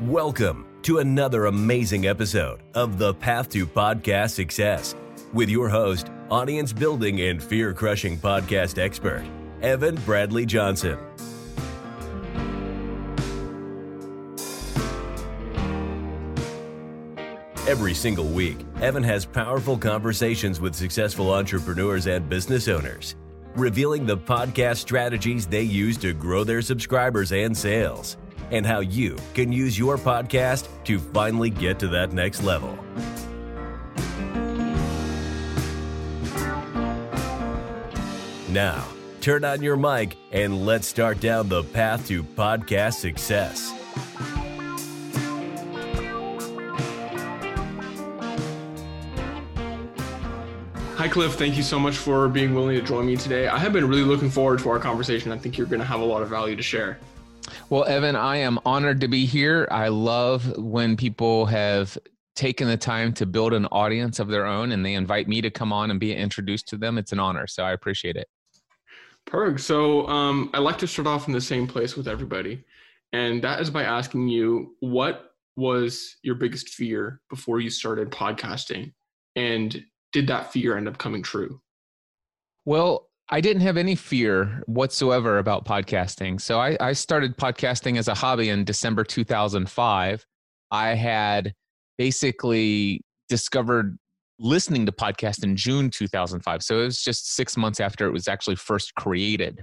Welcome to another amazing episode of The Path to Podcast Success with your host, audience building and fear crushing podcast expert, Evan Bradley Johnson. Every single week, Evan has powerful conversations with successful entrepreneurs and business owners, revealing the podcast strategies they use to grow their subscribers and sales, and how you can use your podcast to finally get to that next level. Now, turn on your mic and let's start down the path to podcast success. Hi, Cliff. Thank you so much for being willing to join me today. I have been really looking forward to our conversation. I think you're going to have a lot of value to share. Well, Evan, I am honored to be here. I love when people have taken the time to build an audience of their own and they invite me to come on and be introduced to them. It's an honor, so I appreciate it. Perfect. So I like to start off in the same place with everybody, and that is by asking you, what was your biggest fear before you started podcasting, and did that fear end up coming true? Well, I didn't have any fear whatsoever about podcasting. So I started podcasting as a hobby in December 2005. I had basically discovered listening to podcasts in June 2005. So it was just 6 months after it was actually first created.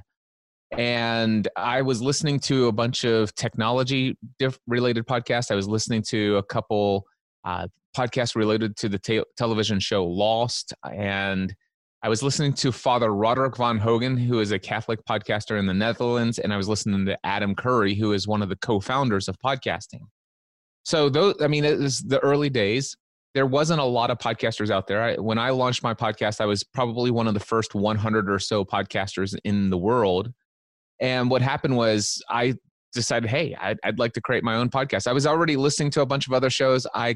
And I was listening to a bunch of technology-related podcasts. I was listening to a couple podcasts related to the television show Lost, and I was listening to Father Roderick von Hogen, who is a Catholic podcaster in the Netherlands, and I was listening to Adam Curry, who is one of the co-founders of podcasting. So it was the early days. There wasn't a lot of podcasters out there. When I launched my podcast, I was probably one of the first 100 or so podcasters in the world. And what happened was I decided, hey, I'd like to create my own podcast. I was already listening to a bunch of other shows. I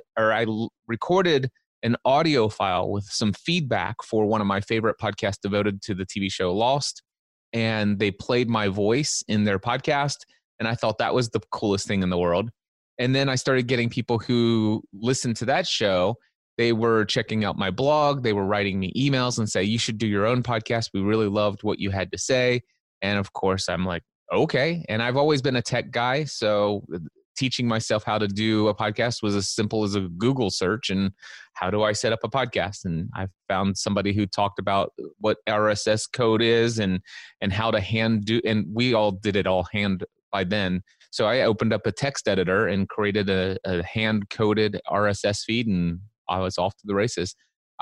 recorded an audio file with some feedback for one of my favorite podcasts devoted to the TV show Lost. And they played my voice in their podcast. And I thought that was the coolest thing in the world. And then I started getting people who listened to that show. They were checking out my blog. They were writing me emails and say, you should do your own podcast. We really loved what you had to say. And of course, I'm like, okay. And I've always been a tech guy. So teaching myself how to do a podcast was as simple as a Google search and how do I set up a podcast? And I found somebody who talked about what RSS code is and how to and we all did it all hand by then. So I opened up a text editor and created a hand-coded RSS feed, and I was off to the races.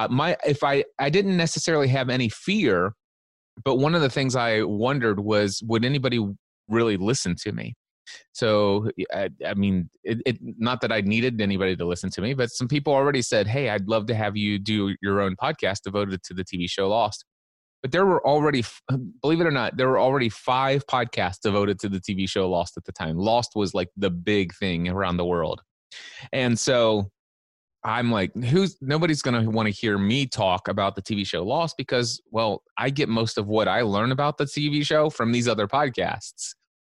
I didn't necessarily have any fear, but one of the things I wondered was, would anybody really listen to me? So, not that I needed anybody to listen to me, but some people already said, hey, I'd love to have you do your own podcast devoted to the TV show Lost. But there were already, believe it or not, there were already 5 podcasts devoted to the TV show Lost at the time. Lost was like the big thing around the world. And so I'm like, nobody's going to want to hear me talk about the TV show Lost because, well, I get most of what I learn about the TV show from these other podcasts.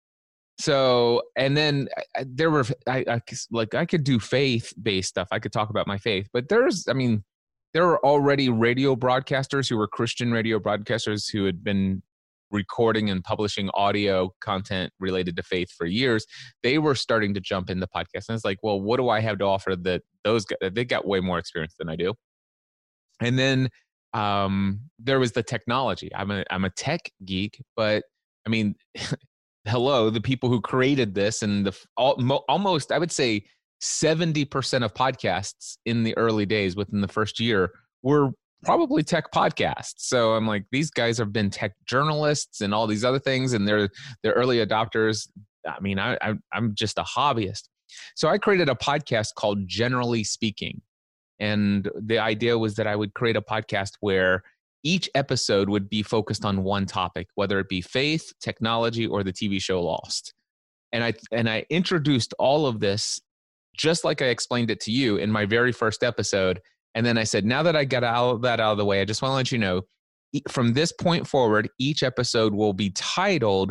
So, and then there were, I could do faith-based stuff. I could talk about my faith, but there were already radio broadcasters who were Christian radio broadcasters who had been recording and publishing audio content related to faith for years. They were starting to jump into podcasts. And it's like, well, what do I have to offer that those guys, they got way more experience than I do. And then there was the technology. I'm a tech geek, but hello, the people who created this and almost, I would say 70% of podcasts in the early days within the first year were probably tech podcasts. So I'm like, these guys have been tech journalists and all these other things, and they're early adopters. I'm just a hobbyist. So I created a podcast called Generally Speaking. And the idea was that I would create a podcast where each episode would be focused on one topic, whether it be faith, technology, or the TV show Lost. And I introduced all of this just like I explained it to you in my very first episode. And then I said, now that I got all that out of the way, I just want to let you know, from this point forward, each episode will be titled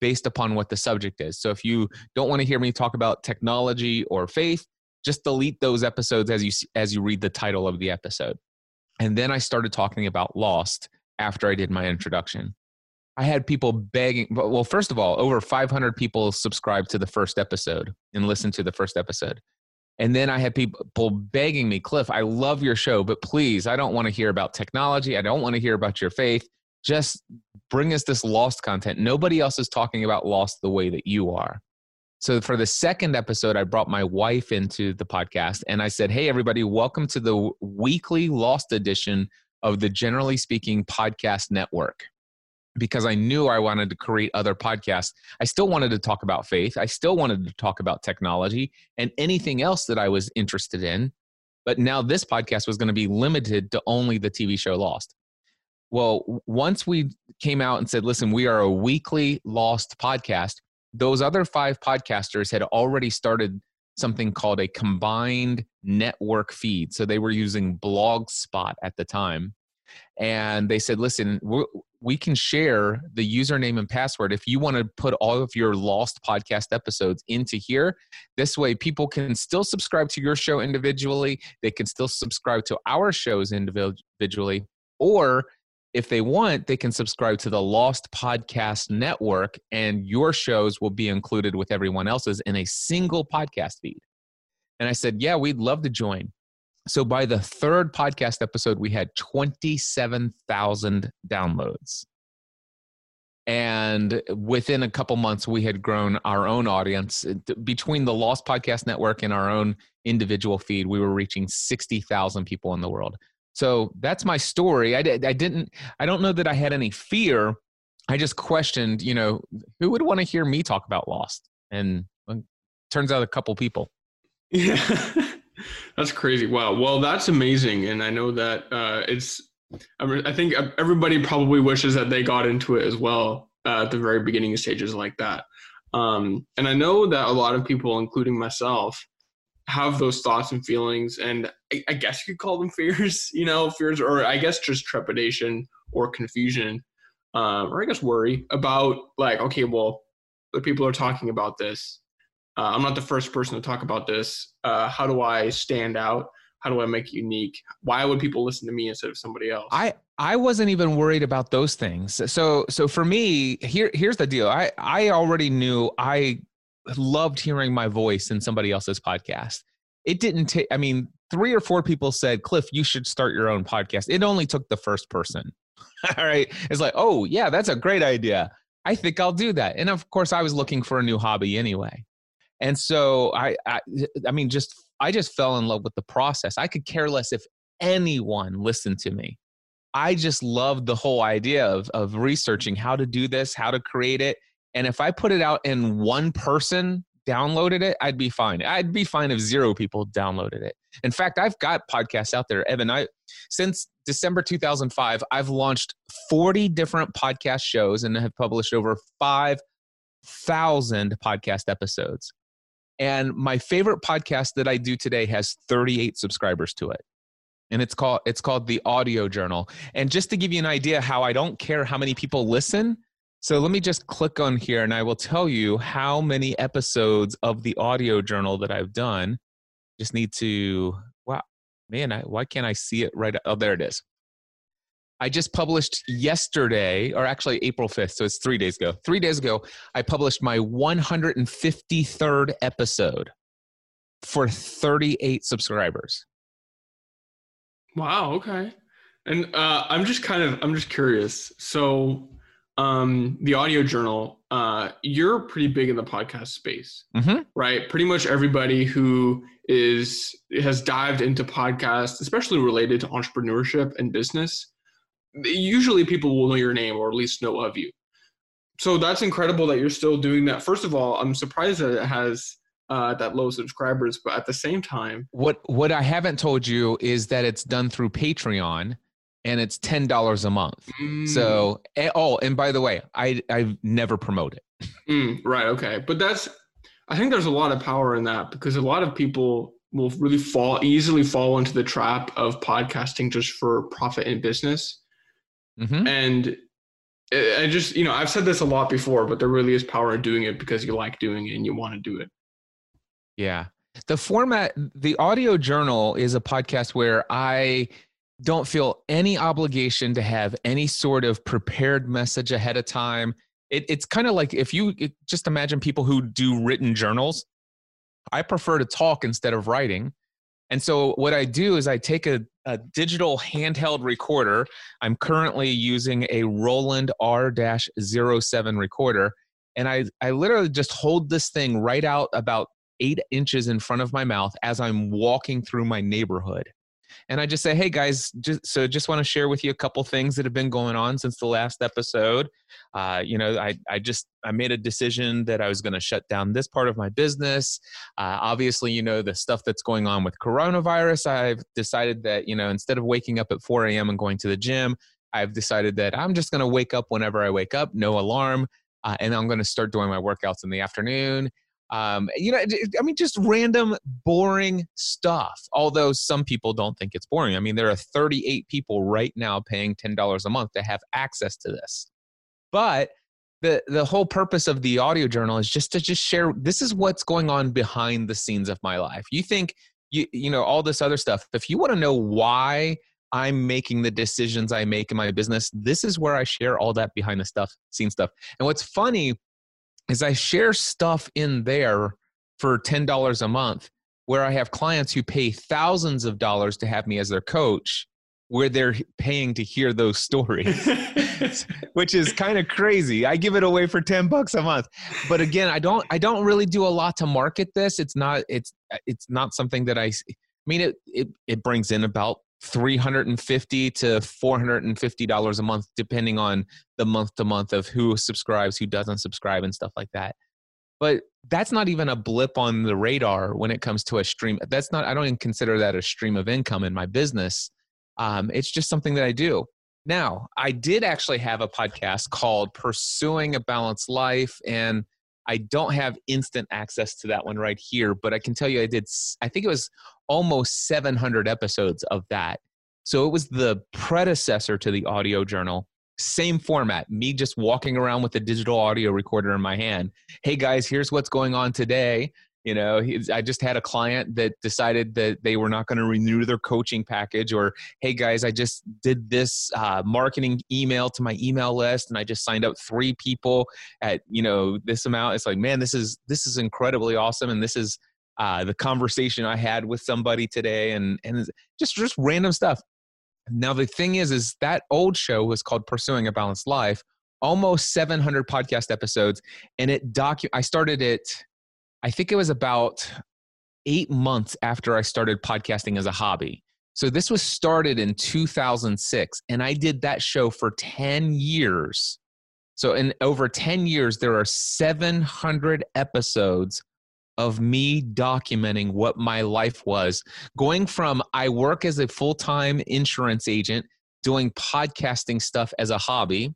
based upon what the subject is. So if you don't want to hear me talk about technology or faith, just delete those episodes as you read the title of the episode. And then I started talking about Lost after I did my introduction. I had people begging. Well, first of all, over 500 people subscribed to the first episode and listened to the first episode. And then I had people begging me, Cliff, I love your show, but please, I don't want to hear about technology. I don't want to hear about your faith. Just bring us this Lost content. Nobody else is talking about Lost the way that you are. So for the second episode, I brought my wife into the podcast and I said, hey, everybody, welcome to the weekly Lost edition of the Generally Speaking Podcast Network. Because I knew I wanted to create other podcasts. I still wanted to talk about faith. I still wanted to talk about technology and anything else that I was interested in. But now this podcast was going to be limited to only the TV show Lost. Well, once we came out and said, listen, we are a weekly Lost podcast, those other 5 podcasters had already started something called a combined network feed. So they were using Blogspot at the time. And they said, listen, we can share the username and password if you want to put all of your Lost podcast episodes into here. This way, people can still subscribe to your show individually. They can still subscribe to our shows individually. Or if they want, they can subscribe to the Lost Podcast Network, and your shows will be included with everyone else's in a single podcast feed. And I said, yeah, we'd love to join. So by the third podcast episode, we had 27,000 downloads. And within a couple months, we had grown our own audience. Between the Lost Podcast Network and our own individual feed, we were reaching 60,000 people in the world. So that's my story. I don't know that I had any fear. I just questioned, who would want to hear me talk about Lost? And turns out a couple people. Yeah, that's crazy. Wow. Well, that's amazing. And I know that I think everybody probably wishes that they got into it as well at the very beginning stages like that. And I know that a lot of people, including myself, have those thoughts and feelings, and I guess you could call them fears, fears, or I guess just trepidation or confusion, or I guess worry about like, okay, well, the people are talking about this. I'm not the first person to talk about this. How do I stand out? How do I make it unique? Why would people listen to me instead of somebody else? I wasn't even worried about those things. So for me, here's the deal. I already knew I loved hearing my voice in somebody else's podcast. It didn't take, 3 or 4 people said, Cliff, you should start your own podcast. It only took the first person. All right. It's like, oh yeah, that's a great idea. I think I'll do that. And of course I was looking for a new hobby anyway. And so I just fell in love with the process. I could care less if anyone listened to me. I just loved the whole idea of researching how to do this, how to create it. And if I put it out and one person downloaded it, I'd be fine. I'd be fine if 0 people downloaded it. In fact, I've got podcasts out there, Evan. Since December 2005, I've launched 40 different podcast shows and have published over 5,000 podcast episodes. And my favorite podcast that I do today has 38 subscribers to it. And it's called The Audio Journal. And just to give you an idea how I don't care how many people listen, so let me just click on here and I will tell you how many episodes of The Audio Journal that I've done. Just need to, wow, man, why can't I see it right? Oh, there it is. I just published yesterday, or actually April 5th, so it's 3 days ago. 3 days ago, I published my 153rd episode for 38 subscribers. Wow. Okay. And I'm just curious. So the Audio Journal, you're pretty big in the podcast space, right? Pretty much everybody who has dived into podcasts, especially related to entrepreneurship and business, usually people will know your name or at least know of you. So that's incredible that you're still doing that. First of all, I'm surprised that it has that low subscribers, but at the same time, what I haven't told you is that it's done through Patreon and it's $10 a month. So, and by the way, I never promote it. Right. Okay. But I think there's a lot of power in that, because a lot of people will really easily fall into the trap of podcasting just for profit and business. And I just, I've said this a lot before, but there really is power in doing it because you like doing it and you want to do it. Yeah. The format, the audio journal is a podcast where I don't feel any obligation to have any sort of prepared message ahead of time. It's kind of like if you just imagine people who do written journals. I prefer to talk instead of writing. And so what I do is I take a digital handheld recorder. I'm currently using a Roland R-07 recorder. And I literally just hold this thing right out about 8 inches in front of my mouth as I'm walking through my neighborhood. And I just say, hey guys, just want to share with you a couple things that have been going on since the last episode. I made a decision that I was going to shut down this part of my business. Obviously, the stuff that's going on with coronavirus, I've decided that, instead of waking up at 4 a.m. and going to the gym, I've decided that I'm just going to wake up whenever I wake up, no alarm. And I'm going to start doing my workouts in the afternoon. Just random boring stuff. Although some people don't think it's boring. I mean, there are 38 people right now paying $10 a month to have access to this. But the whole purpose of the audio journal is just to share, this is what's going on behind the scenes of my life. You think, all this other stuff. If you want to know why I'm making the decisions I make in my business, this is where I share all that behind the scene stuff. And what's funny is I share stuff in there for $10 a month where I have clients who pay thousands of dollars to have me as their coach, where they're paying to hear those stories, which is kind of crazy. I give it away for $10 a month. But again, I don't really do a lot to market this. It's not something that it brings in about $350 to $450 a month, depending on the month to month of who subscribes, who doesn't subscribe, and stuff like that. But that's not even a blip on the radar when it comes to a stream. I don't even consider that a stream of income in my business. It's just something that I do. Now, I did actually have a podcast called Pursuing a Balanced Life, and I don't have instant access to that one right here, but I can tell you I think it was almost 700 episodes of that. So it was the predecessor to the audio journal. Same format, me just walking around with a digital audio recorder in my hand. Hey guys, here's what's going on today. I just had a client that decided that they were not going to renew their coaching package, or, hey guys, I just did this marketing email to my email list and I just signed up 3 people at, this amount. It's like, man, this is incredibly awesome. And this is the conversation I had with somebody today, and just random stuff. Now, the thing is that old show was called Pursuing a Balanced Life, almost 700 podcast episodes. And I started it, I think it was about 8 months after I started podcasting as a hobby. So this was started in 2006, and I did that show for 10 years. So in over 10 years, there are 700 episodes of me documenting what my life was, going from I work as a full-time insurance agent, doing podcasting stuff as a hobby,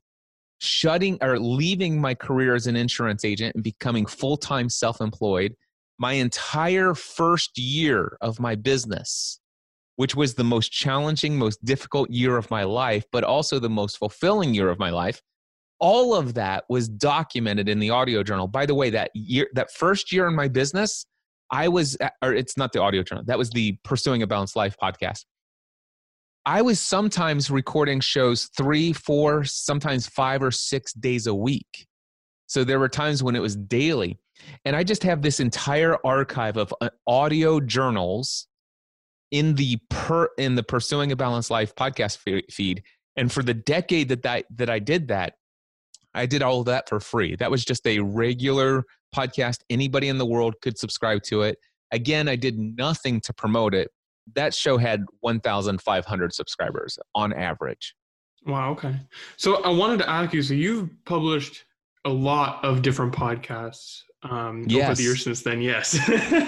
leaving my career as an insurance agent and becoming full-time self-employed. My entire first year of my business, which was the most challenging, most difficult year of my life, but also the most fulfilling year of my life, all of that was documented in the audio journal. By the way, that first year in my business, it's not the audio journal. That was the Pursuing a Balanced Life podcast. I was sometimes recording shows 3, 4, sometimes 5 or 6 days a week. So there were times when it was daily. And I just have this entire archive of audio journals in the Pursuing a Balanced Life podcast feed. And for the decade that I did that, I did all of that for free. That was just a regular podcast. Anybody in the world could subscribe to it. Again, I did nothing to promote it. That show had 1,500 subscribers on average. Wow. Okay. So I wanted to ask you, so you've published a lot of different podcasts over the years since then. Yes.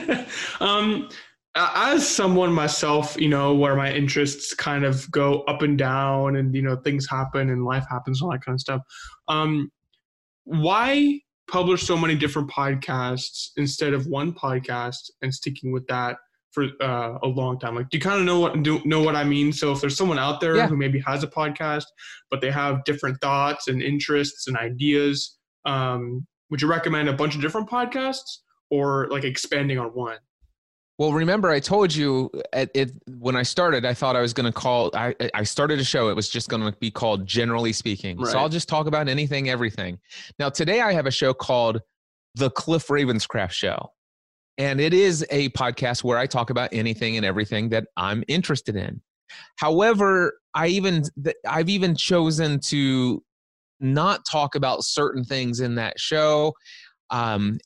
As someone myself, where my interests kind of go up and down and, things happen and life happens and all that kind of stuff. Why publish so many different podcasts instead of one podcast and sticking with that for a long time? Like, do you kind of know what I mean? So if there's someone out there Yeah. who maybe has a podcast, but they have different thoughts and interests and ideas, would you recommend a bunch of different podcasts or like expanding on one? Well, remember, I told you when I started, I thought I was going to I started a show. It was just going to be called Generally Speaking. Right. So I'll just talk about anything, everything. Now, today I have a show called The Cliff Ravenscraft Show. And it is a podcast where I talk about anything and everything that I'm interested in. However, I've even chosen to not talk about certain things in that show. I'm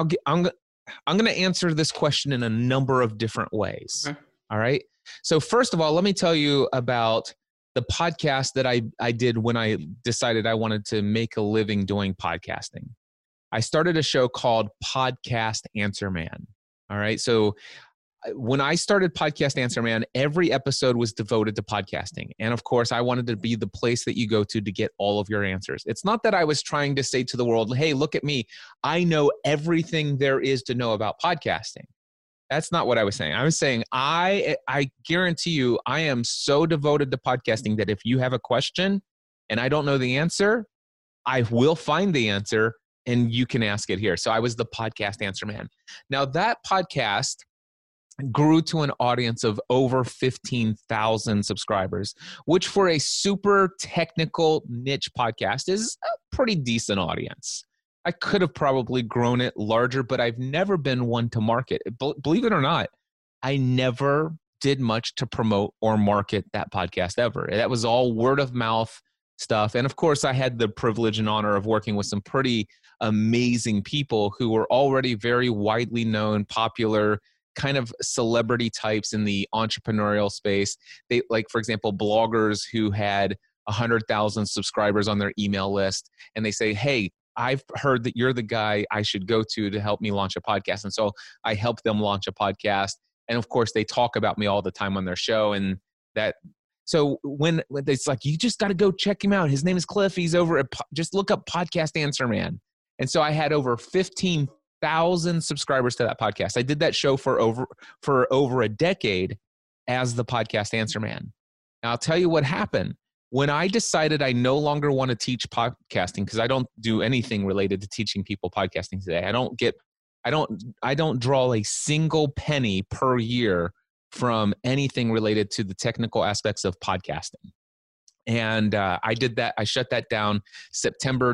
going to answer this question in a number of different ways. Okay. All right. So first of all, let me tell you about the podcast that I did when I decided I wanted to make a living doing podcasting. I started a show called Podcast Answer Man. All right. So when I started Podcast Answer Man, every episode was devoted to podcasting. And of course, I wanted to be the place that you go to get all of your answers. It's not that I was trying to say to the world, hey, look at me. I know everything there is to know about podcasting. That's not what I was saying. I was saying, I guarantee you, I am so devoted to podcasting that if you have a question and I don't know the answer, I will find the answer and you can ask it here. So I was the Podcast Answer Man. Now that podcast grew to an audience of over 15,000 subscribers, which for a super technical niche podcast is a pretty decent audience. I could have probably grown it larger, but I've never been one to market. Believe it or not, I never did much to promote or market that podcast ever. That was all word of mouth stuff. And of course, I had the privilege and honor of working with some pretty amazing people who were already very widely known, popular, kind of celebrity types in the entrepreneurial space. They, like, for example, bloggers who had 100,000 subscribers on their email list. And they say, hey, I've heard that you're the guy I should go to help me launch a podcast. And so I help them launch a podcast. And of course, they talk about me all the time on their show. And so when it's like, you just got to go check him out. His name is Cliff. He's over at, just look up Podcast Answer Man. And so I had over 15,000 subscribers to that podcast. I did that show for over a decade as the Podcast Answer Man. Now I'll tell you what happened. When I decided I no longer want to teach podcasting, because I don't do anything related to teaching people podcasting today. I don't draw a single penny per year from anything related to the technical aspects of podcasting. And I did that. I shut that down September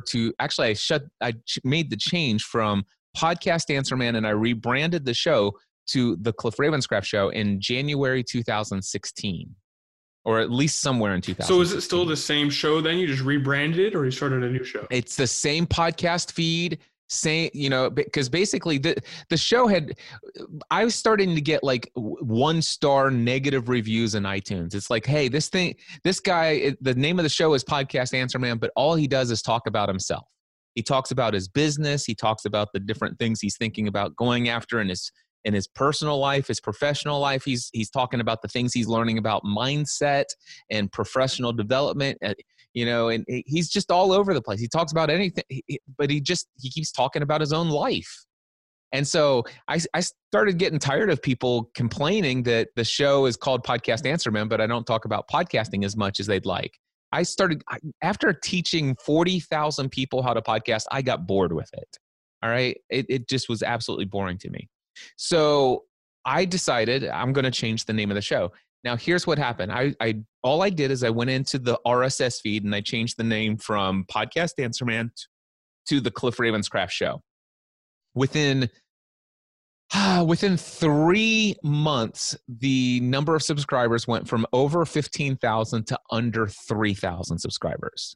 I made the change from Podcast Answer Man, and I rebranded the show to the Cliff Ravenscraft Show in January 2016, or at least somewhere in 2016. So is it still the same show then? You just rebranded it, or you started a new show? It's the same podcast feed. Same, because basically the show I was starting to get like 1-star negative reviews in iTunes. It's like, hey, this guy, the name of the show is Podcast Answer Man, but all he does is talk about himself. He talks about his business. He talks about the different things he's thinking about going after in his personal life, his professional life. He's talking about the things he's learning about mindset and professional development. And he's just all over the place. He talks about anything, but he keeps talking about his own life. And so I started getting tired of people complaining that the show is called Podcast Answer Man, but I don't talk about podcasting as much as they'd like. After teaching 40,000 people how to podcast, I got bored with it. All right. It just was absolutely boring to me. So I decided I'm going to change the name of the show. Now, here's what happened. All I did is I went into the RSS feed and I changed the name from Podcast Answer Man to the Cliff Ravenscraft Show. Within 3 months, the number of subscribers went from over 15,000 to under 3,000 subscribers.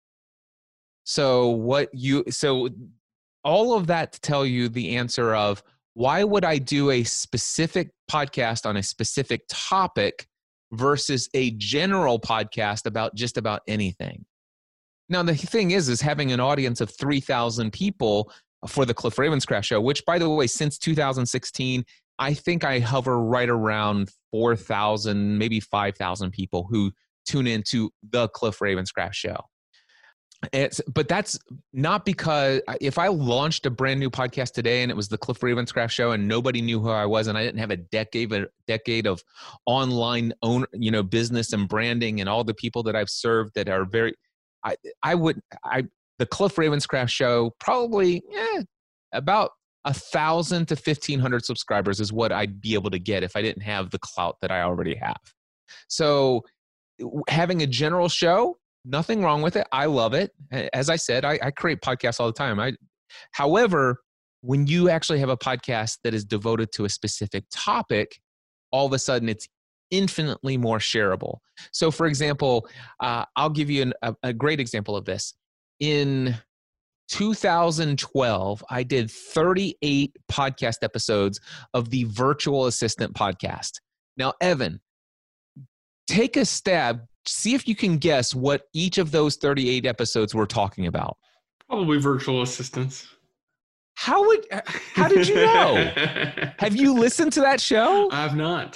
So all of that to tell you the answer of, why would I do a specific podcast on a specific topic versus a general podcast about just about anything? Now, the thing is having an audience of 3,000 people for the Cliff Ravenscraft Show, which, by the way, since 2016, I think I hover right around 4,000, maybe 5,000 people who tune into the Cliff Ravenscraft Show. But that's not because if I launched a brand new podcast today and it was the Cliff Ravenscraft Show and nobody knew who I was and I didn't have a decade of online business and branding and all the people that I've served that are the Cliff Ravenscraft Show probably about 1,000 to 1,500 subscribers is what I'd be able to get if I didn't have the clout that I already have. So having a general show, nothing wrong with it. I love it. As I said, I create podcasts all the time. However, when you actually have a podcast that is devoted to a specific topic, all of a sudden it's infinitely more shareable. So for example, I'll give you a great example of this. In 2012, I did 38 podcast episodes of the Virtual Assistant podcast. Now, Evan, take a stab. See if you can guess what each of those 38 episodes were talking about. Probably virtual assistants. How did you know? Have you listened to that show? I have not.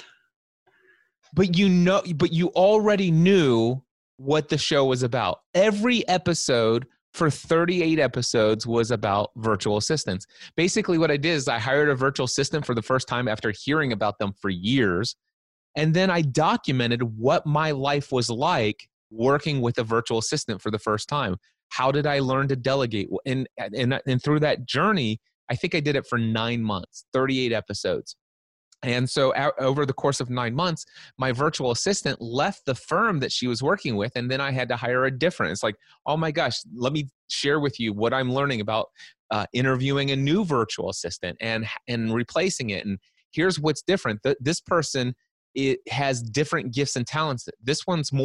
But you already knew what the show was about. Every episode for 38 episodes was about virtual assistants. Basically what I did is I hired a virtual assistant for the first time after hearing about them for years. And then I documented what my life was like working with a virtual assistant for the first time. How did I learn to delegate? And through that journey, I think I did it for 9 months, 38 episodes. And so over the course of 9 months, my virtual assistant left the firm that she was working with, and then I had to hire a different. It's like, oh my gosh, let me share with you what I'm learning about interviewing a new virtual assistant and replacing it. And here's what's different. This person, it has different gifts and talents. This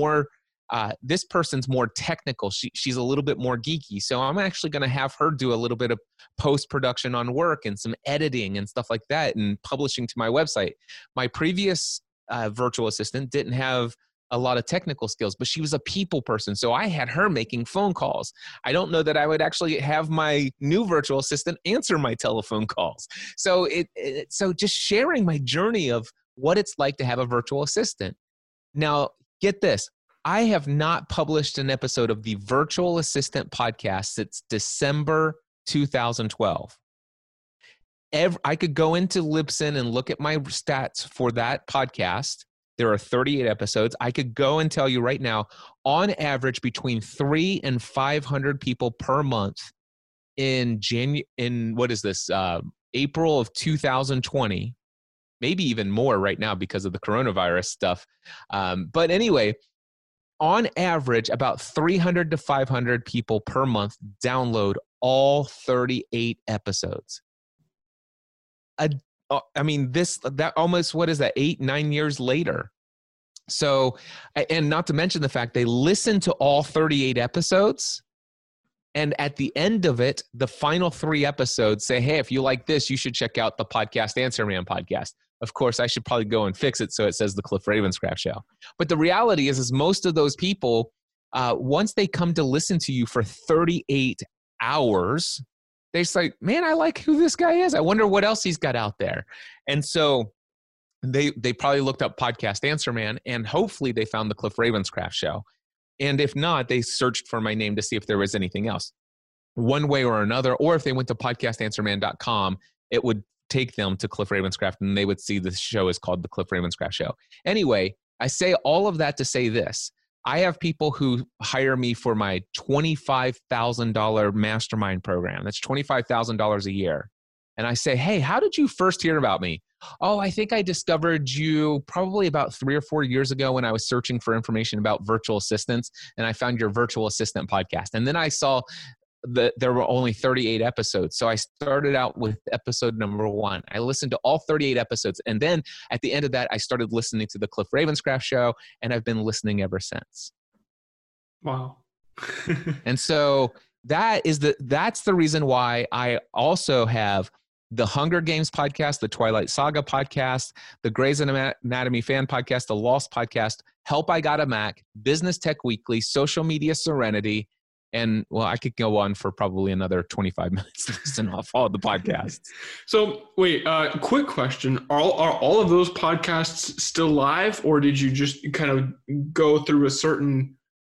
person's more technical. She's a little bit more geeky. So I'm actually going to have her do a little bit of post-production on work and some editing and stuff like that and publishing to my website. My previous virtual assistant didn't have a lot of technical skills, but she was a people person. So I had her making phone calls. I don't know that I would actually have my new virtual assistant answer my telephone calls. So so just sharing my journey of what it's like to have a virtual assistant. Now, get this. I have not published an episode of the Virtual Assistant podcast since December 2012. I could go into Libsyn and look at my stats for that podcast. There are 38 episodes. I could go and tell you right now, on average, between 300 and 500 people per month in April of 2020. Maybe even more right now because of the coronavirus stuff. But anyway, on average, about 300 to 500 people per month download all 38 episodes. That almost, what is that, 8-9 years later? So, and not to mention the fact they listen to all 38 episodes. And at the end of it, the final 3 episodes say, hey, if you like this, you should check out the Podcast Answer Man podcast. Of course, I should probably go and fix it so it says the Cliff Ravenscraft Show. But the reality is most of those people, once they come to listen to you for 38 hours, they say, man, I like who this guy is. I wonder what else he's got out there. And so they probably looked up Podcast Answer Man, and hopefully they found the Cliff Ravenscraft Show. And if not, they searched for my name to see if there was anything else. One way or another, or if they went to podcastanswerman.com, it would take them to Cliff Ravenscraft, and they would see the show is called the Cliff Ravenscraft Show. Anyway, I say all of that to say this. I have people who hire me for my $25,000 mastermind program. That's $25,000 a year. And I say, hey, how did you first hear about me? Oh, I think I discovered you probably about 3 or 4 years ago when I was searching for information about virtual assistants, and I found your virtual assistant podcast. And then I saw that there were only 38 episodes. So I started out with episode number 1. I listened to all 38 episodes. And then at the end of that, I started listening to the Cliff Ravenscraft Show, and I've been listening ever since. Wow. And so that's the reason why I also have the Hunger Games podcast, the Twilight Saga podcast, the Grey's Anatomy fan podcast, the Lost podcast, Help I Got a Mac, Business Tech Weekly, Social Media Serenity, and well, I could go on for probably another 25 minutes to listen off all the podcasts. So wait, quick question. Are all of those podcasts still live, or did you just kind of go through a certain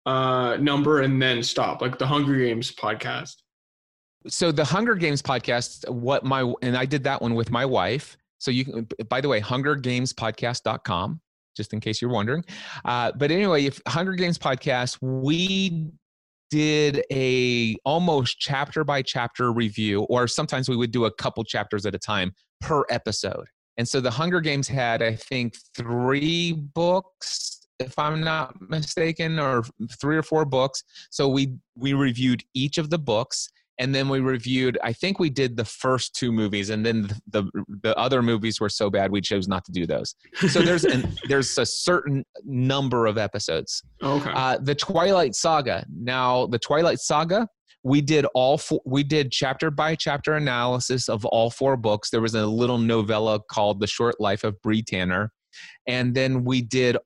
number and then stop, like the Hunger Games podcast? So the Hunger Games podcast, and I did that one with my wife. So you can, by the way, hungergamespodcast.com, just in case you're wondering. But anyway, if Hunger Games podcast, we did a almost chapter by chapter review, or sometimes we would do a couple chapters at a time per episode. And so the Hunger Games had, I think, 3 books, if I'm not mistaken, or 3 or 4 books. So we reviewed each of the books. And then we reviewed, I think we did the first 2 movies, and then the other movies were so bad we chose not to do those. So there's a certain number of episodes. Okay. The Twilight Saga. Now, the Twilight Saga, we did chapter by chapter analysis of all 4 books. There was a little novella called The Short Life of Bree Tanner. And then we did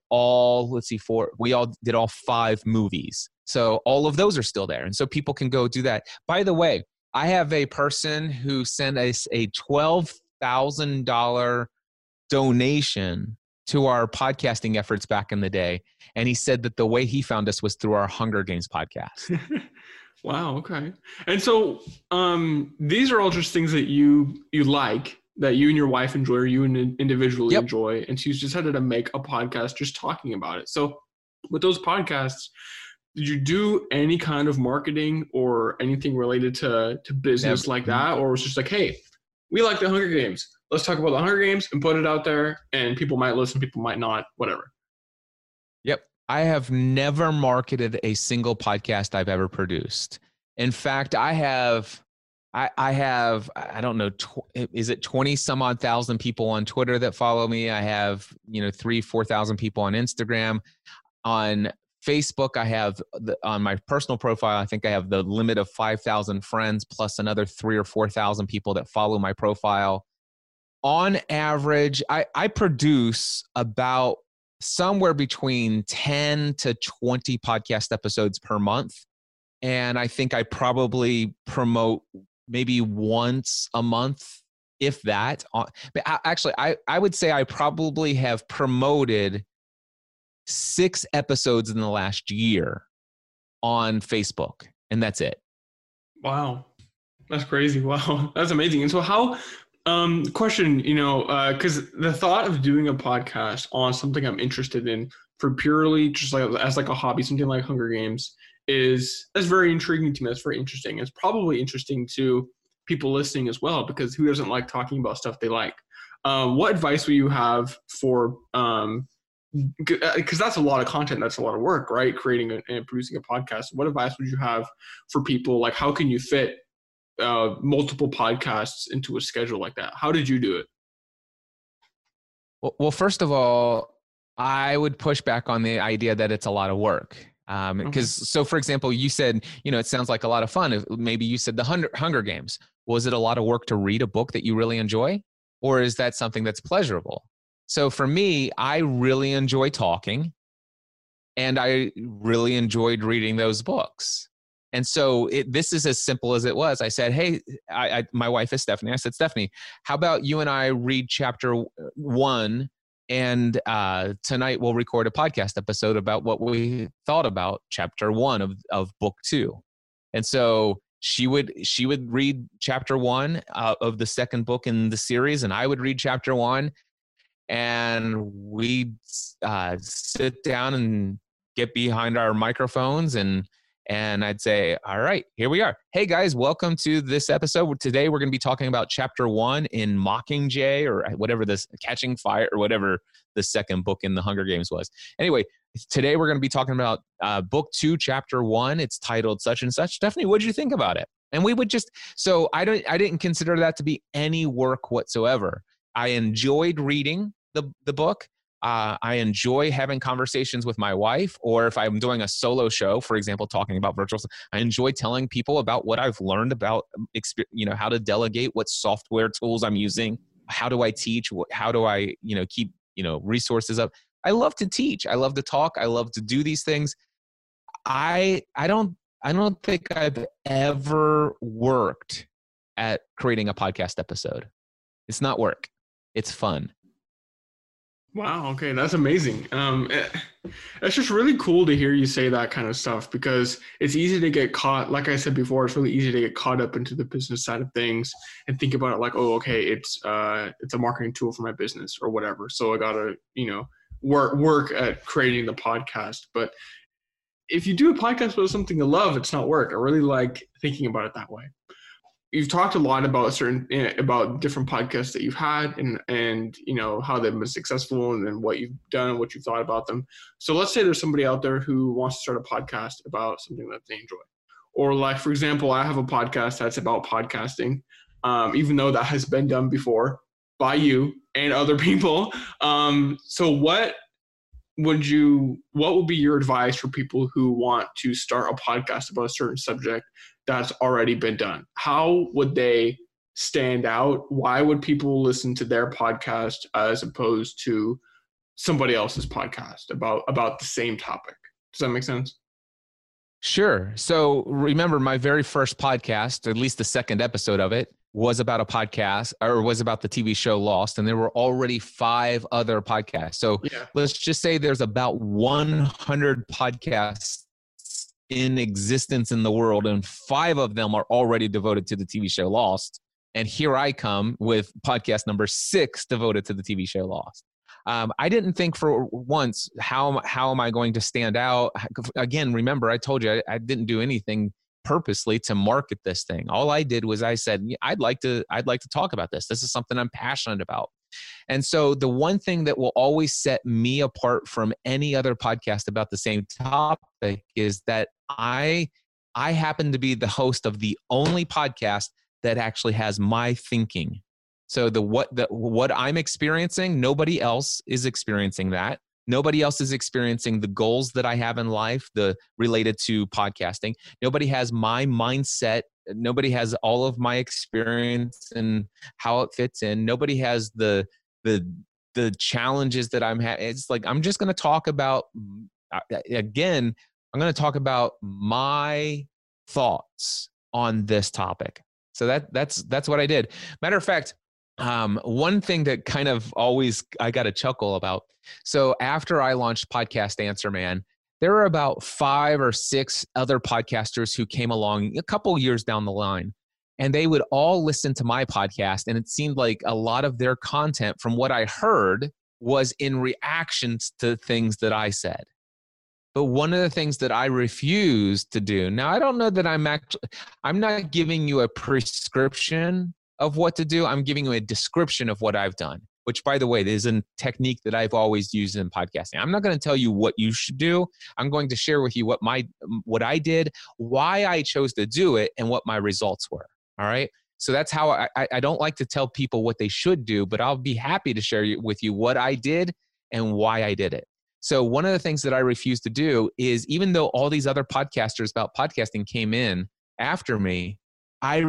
we all did all 5 movies. So all of those are still there. And so people can go do that. By the way, I have a person who sent us a $12,000 donation to our podcasting efforts back in the day. And he said that the way he found us was through our Hunger Games podcast. Wow. Okay. And so these are all just things that you like, that you and your wife enjoy, or you individually enjoy. And so you decided to make a podcast just talking about it. So with those podcasts, did you do any kind of marketing or anything related to business like that? Or was it just like, hey, we like the Hunger Games. Let's talk about the Hunger Games and put it out there, and people might listen, people might not, whatever. Yep. I have never marketed a single podcast I've ever produced. In fact, I have, I don't know, is it 20 some odd thousand people on Twitter that follow me? I have, 3,000-4,000 people on Instagram. On Facebook, I have on my personal profile, I think I have the limit of 5,000 friends plus another 3,000 or 4,000 people that follow my profile. On average, I produce about somewhere between 10 to 20 podcast episodes per month. And I think I probably promote maybe once a month, if that. Actually, I would say I probably have promoted 6 episodes in the last year on Facebook, and that's it. Wow. That's crazy. Wow. That's amazing. And so how, question, because the thought of doing a podcast on something I'm interested in for purely just like as like a hobby, something like Hunger Games, that's very intriguing to me. That's very interesting. It's probably interesting to people listening as well, because who doesn't like talking about stuff they like? What advice would you have for, because that's a lot of content, that's a lot of work, right? Creating and producing a podcast. What advice would you have for people? Like, how can you fit multiple podcasts into a schedule like that? How did you do it? Well, first of all, I would push back on the idea that it's a lot of work. Because so, for example, you said, it sounds like a lot of fun. Maybe you said the Hunger Games. Was it a lot of work to read a book that you really enjoy? Or is that something that's pleasurable? So for me, I really enjoy talking, and I really enjoyed reading those books. And so this is as simple as it was. I said, hey, my wife is Stephanie. I said, Stephanie, how about you and I read chapter 1, and tonight we'll record a podcast episode about what we thought about chapter 1 of book 2. And so she would read chapter 1 of the second book in the series, and I would read chapter 1. And we'd sit down and get behind our microphones, and I'd say, all right, here we are. Hey guys, welcome to this episode. Today we're going to be talking about chapter 1 in Mockingjay, or whatever this, Catching Fire, or whatever the second book in the Hunger Games was. Anyway, today we're going to be talking about book 2, chapter 1. It's titled such and such. Stephanie, what did you think about it? And we would just, so I didn't consider that to be any work whatsoever. I enjoyed reading the book. I enjoy having conversations with my wife, or if I'm doing a solo show, for example, talking about virtual, I enjoy telling people about what I've learned about, how to delegate, what software tools I'm using, how do I teach, how do I, keep, resources up. I love to teach. I love to talk. I love to do these things. I don't think I've ever worked at creating a podcast episode. It's not work. It's fun. Wow. Okay, that's amazing. It's just really cool to hear you say that kind of stuff because it's easy to get caught. Like I said before, it's really easy to get caught up into the business side of things and think about it like, oh, okay, it's a marketing tool for my business or whatever. So I gotta, work at creating the podcast. But if you do a podcast about something you love, it's not work. I really like thinking about it that way. You've talked a lot about about different podcasts that you've had and how they've been successful and then what you've done and what you've thought about them. So let's say there's somebody out there who wants to start a podcast about something that they enjoy, or like, for example, I have a podcast that's about podcasting, even though that has been done before by you and other people. So what would be your advice for people who want to start a podcast about a certain subject that's already been done? How would they stand out? Why would people listen to their podcast as opposed to somebody else's podcast about the same topic? Does that make sense? Sure. So remember, my very first podcast, at least the second episode of it, was about a podcast or was about the TV show Lost. And there were already 5 other podcasts. So Yeah. let's just say there's about 100 podcasts in existence in the world, and 5 of them are already devoted to the TV show Lost. And here I come with podcast number 6 devoted to the TV show Lost. I didn't think for once, how am I going to stand out? Again, remember, I told you I didn't do anything purposely to market this thing. All I did was I said, I'd like to talk about this. This is something I'm passionate about. And so the one thing that will always set me apart from any other podcast about the same topic is that I happen to be the host of the only podcast that actually has my thinking. So what I'm experiencing, nobody else is experiencing that. Nobody else is experiencing the goals that I have in life, related to podcasting. Nobody has my mindset. Nobody has all of my experience and how it fits in. Nobody has the challenges that I'm having. It's like, I'm just going to talk about, again, I'm going to talk about my thoughts on this topic. So that's what I did. Matter of fact, one thing that kind of always I got a chuckle about. So after I launched Podcast Answer Man, there were about 5 or 6 other podcasters who came along a couple years down the line, and they would all listen to my podcast. And it seemed like a lot of their content, from what I heard, was in reactions to things that I said. But one of the things that I refuse to do, now I don't know that I'm not giving you a prescription of what to do. I'm giving you a description of what I've done, which, by the way, is a technique that I've always used in podcasting. I'm not going to tell you what you should do. I'm going to share with you what I did, why I chose to do it, and what my results were. All right. So that's how I don't like to tell people what they should do, but I'll be happy to share with you what I did and why I did it. So one of the things that I refuse to do is, even though all these other podcasters about podcasting came in after me, I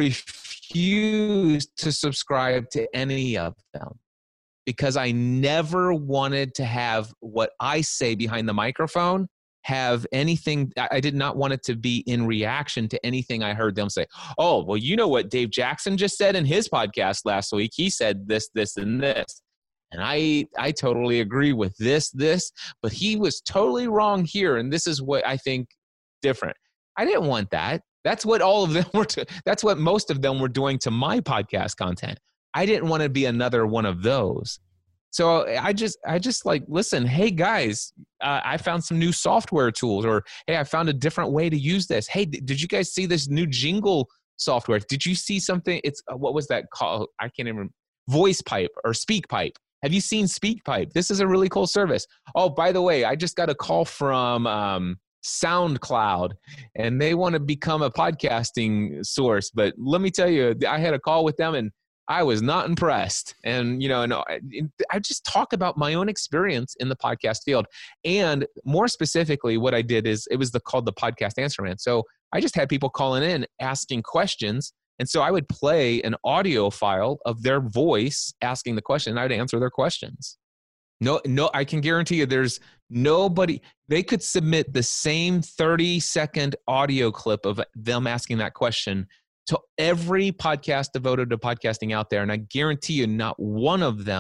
refuse to subscribe to any of them, because I never wanted to have what I say behind the microphone have anything. I did not want it to be in reaction to anything I heard them say. Oh, well, you know what Dave Jackson just said in his podcast last week? He said this, this, and this. And I totally agree with this, but he was totally wrong here. And this is what I think different. I didn't want that. That's what all of them were. That's what most of them were doing to my podcast content. I didn't want to be another one of those. So I just like, listen, hey guys, I found some new software tools, or hey, I found a different way to use this. Hey, did you guys see this new jingle software? Did you see something? It's what was that called? I can't even remember. VoicePipe or SpeakPipe. Have you seen SpeakPipe? This is a really cool service. Oh, by the way, I just got a call from SoundCloud, and they want to become a podcasting source. But let me tell you, I had a call with them, and I was not impressed. And, I just talk about my own experience in the podcast field. And more specifically, what I did is it was called the Podcast Answer Man. So I just had people calling in asking questions. And so I would play an audio file of their voice asking the question, and I'd answer their questions. No, I can guarantee you there's nobody, they could submit the same 30-second audio clip of them asking that question to every podcast devoted to podcasting out there. And I guarantee you not one of them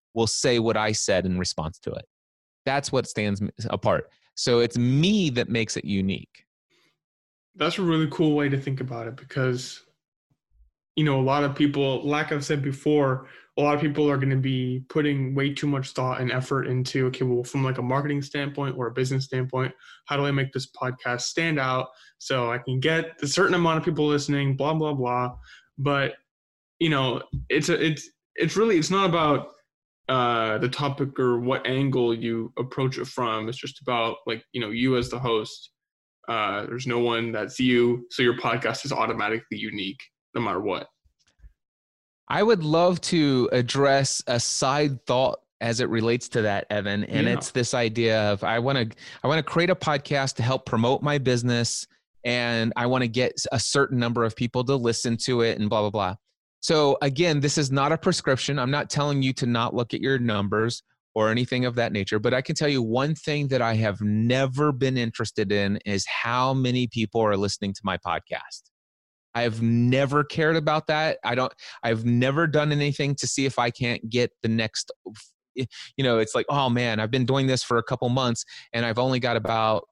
will say what I said in response to it. That's what stands apart. So it's me that makes it unique. That's a really cool way to think about it because, a lot of people, like I've said before, a lot of people are going to be putting way too much thought and effort into, okay, well, from like a marketing standpoint or a business standpoint, how do I make this podcast stand out so I can get a certain amount of people listening, blah, blah, blah. But, it's not about the topic or what angle you approach it from. It's just about you as the host. There's no one that's you. So your podcast is automatically unique no matter what. I would love to address a side thought as it relates to that, Evan. And it's this idea of I want to create a podcast to help promote my business, and I want to get a certain number of people to listen to it and blah, blah, blah. So again, this is not a prescription. I'm not telling you to not look at your numbers or anything of that nature, but I can tell you one thing that I have never been interested in is how many people are listening to my podcast. I've never cared about that. I've never done anything to see if I can't get the next, it's like, oh man, I've been doing this for a couple months and I've only got about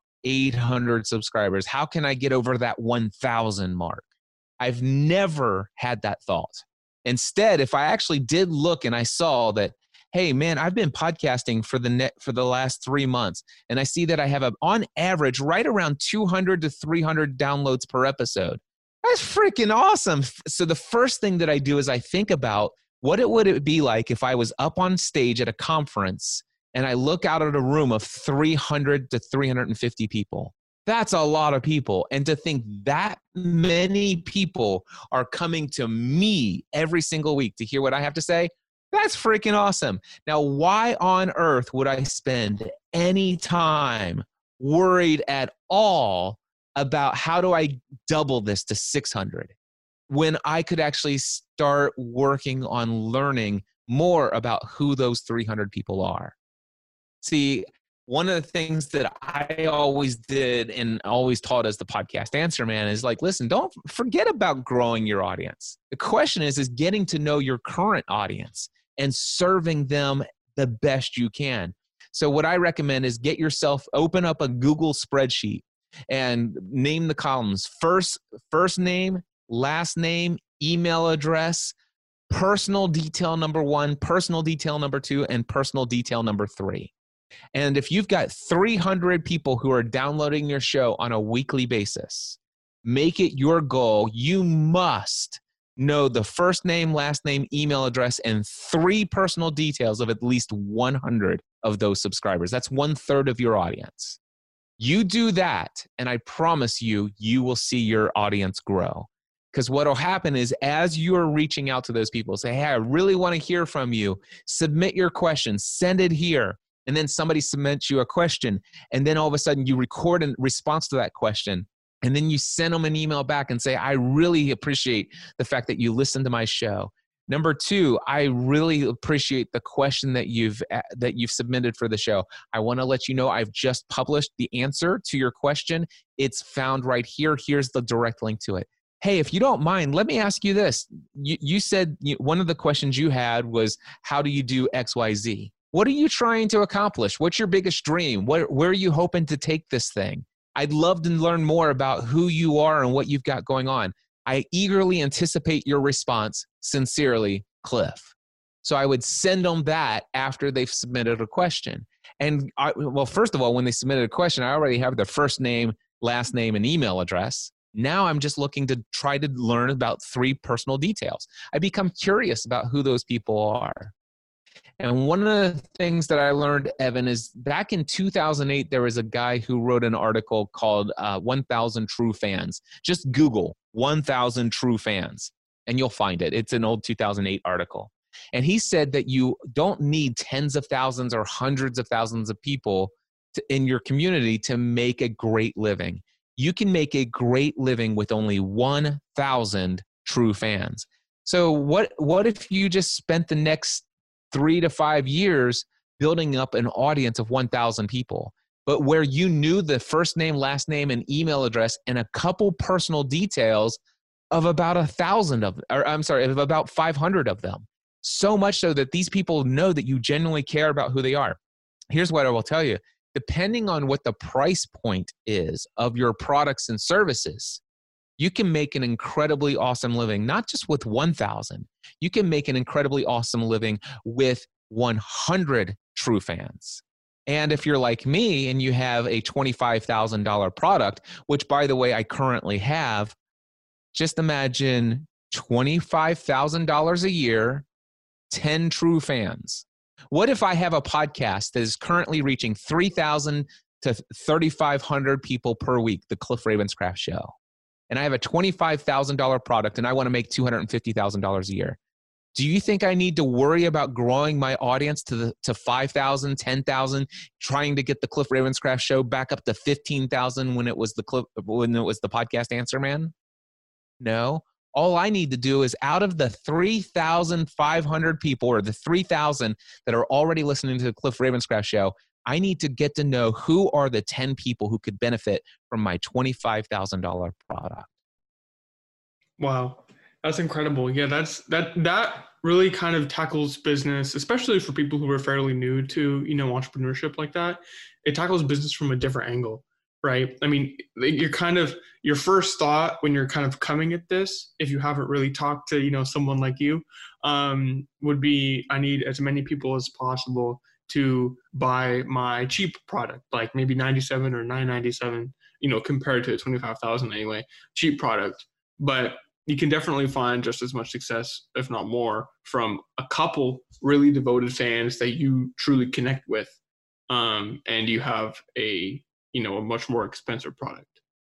800 subscribers. How can I get over that 1,000 mark? I've never had that thought. Instead, if I actually did look and I saw that, hey man, I've been podcasting for the last 3 months, and I see that I have on average right around 200 to 300 downloads per episode. That's freaking awesome. So the first thing that I do is I think about what would it be like if I was up on stage at a conference and I look out at a room of 300 to 350 people. That's a lot of people. And to think that many people are coming to me every single week to hear what I have to say, that's freaking awesome. Now, why on earth would I spend any time worried at all about how do I double this to 600 when I could actually start working on learning more about who those 300 people are? See, one of the things that I always did and always taught as the podcast answer man is like, listen, don't forget about growing your audience. The question is getting to know your current audience and serving them the best you can. So what I recommend is open up a Google spreadsheet and name the columns: first name, last name, email address, personal detail number 1, personal detail number 2, and personal detail number 3. And if you've got 300 people who are downloading your show on a weekly basis, make it your goal. You must know the first name, last name, email address, and 3 personal details of at least 100 of those subscribers. That's 1/3 of your audience. You do that, and I promise you, you will see your audience grow. Because what will happen is as you're reaching out to those people, say, hey, I really want to hear from you. Submit your questions. Send it here. And then somebody submits you a question, and then all of a sudden you record a response to that question, and then you send them an email back and say, I really appreciate the fact that you listened to my show. Number 2, I really appreciate the question that you've submitted for the show. I want to let you know I've just published the answer to your question. It's found right here. Here's the direct link to it. Hey, if you don't mind, let me ask you this. You said one of the questions you had was, how do you do XYZ? What are you trying to accomplish? What's your biggest dream? Where are you hoping to take this thing? I'd love to learn more about who you are and what you've got going on. I eagerly anticipate your response. Sincerely, Cliff. So I would send them that after they've submitted a question. And first of all, when they submitted a question, I already have their first name, last name, and email address. Now I'm just looking to try to learn about 3 personal details. I become curious about who those people are. And one of the things that I learned, Evan, is back in 2008, there was a guy who wrote an article called 1,000 True Fans. Just Google 1,000 True Fans, and you'll find it. It's an old 2008 article. And he said that you don't need tens of thousands or hundreds of thousands of people in your community to make a great living. You can make a great living with only 1,000 true fans. So what if you just spent the next 3 to 5 years building up an audience of 1,000 people, but where you knew the first name, last name, and email address and a couple personal details of about 1,000 of, or I'm sorry, of about 500 of them. so much so that these people know that you genuinely care about who they are. Here's what I will tell you. Depending on what the price point is of your products and services, you can make an incredibly awesome living, not just with 1,000. You can make an incredibly awesome living with 100 true fans. And if you're like me and you have a $25,000 product, which by the way, I currently have, just imagine $25,000 a year, 10 true fans. What if I have a podcast that is currently reaching 3,000 to 3,500 people per week, the Cliff Ravenscraft Show, and I have a $25,000 product and I want to make $250,000 a year? Do you think I need to worry about growing my audience to 5,000, 10,000, trying to get the Cliff Ravenscraft Show back up to 15,000 when it was the podcast Answer Man? No. All I need to do is, out of the 3,500 people, or the 3,000 that are already listening to the Cliff Ravenscraft Show, I need to get to know who are the 10 people who could benefit from my $25,000 product. Wow. That's incredible. Yeah, that really kind of tackles business, especially for people who are fairly new to, entrepreneurship like that. It tackles business from a different angle, right? I mean, your first thought when you're kind of coming at this, if you haven't really talked to, someone like you, would be, I need as many people as possible to buy my cheap product, like maybe 97 or 997, compared to 25,000 anyway, cheap product. But you can definitely find just as much success, if not more, from a couple really devoted fans that you truly connect with, and you have a much more expensive product.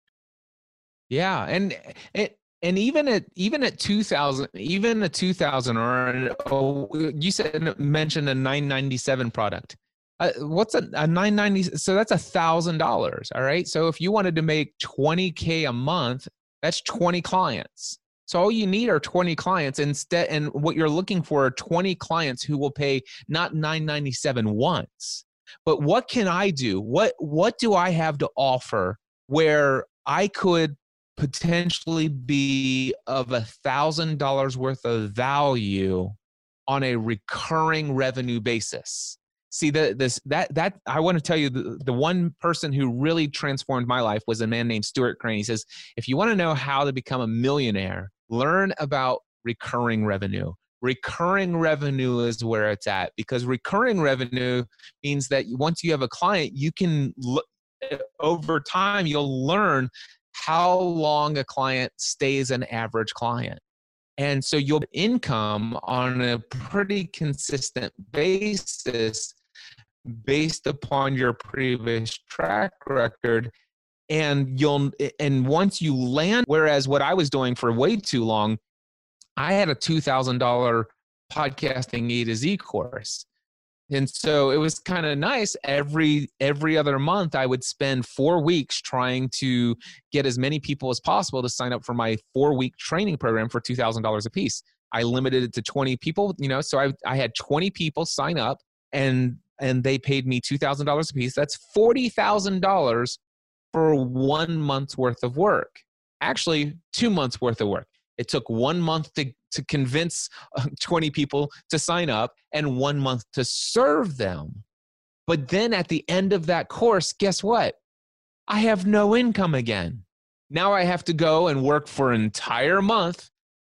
Yeah, and even at 2,000, even a 2,000, or you mentioned a 997 product. What's a 990? So that's $1,000. All right. So if you wanted to make 20K a month, that's 20 clients. So all you need are 20 clients instead, and what you're looking for are 20 clients who will pay not $997 once. But what can I do? What do I have to offer where I could potentially be of $1,000 worth of value on a recurring revenue basis? See, that I want to tell you, the one person who really transformed my life was a man named Stuart Crane. He says, if you want to know how to become a millionaire, learn about recurring revenue. Recurring revenue is where it's at, because recurring revenue means that once you have a client, you can over time, you'll learn how long a client stays an average client. And so you'll have income on a pretty consistent basis based upon your previous track record. And once you land, whereas what I was doing for way too long, I had a $2,000 podcasting A to Z course. And so it was kind of nice. Every other month, I would spend 4 weeks trying to get as many people as possible to sign up for my 4-week training program for $2,000 a piece. I limited it to 20 people, so I had 20 people sign up, and they paid me $2,000 a piece. That's $40,000 for 1 month's worth of work. Actually, 2 months worth of work. It took 1 month to convince 20 people to sign up and 1 month to serve them. But then at the end of that course, guess what? I have no income again. Now I have to go and work for an entire month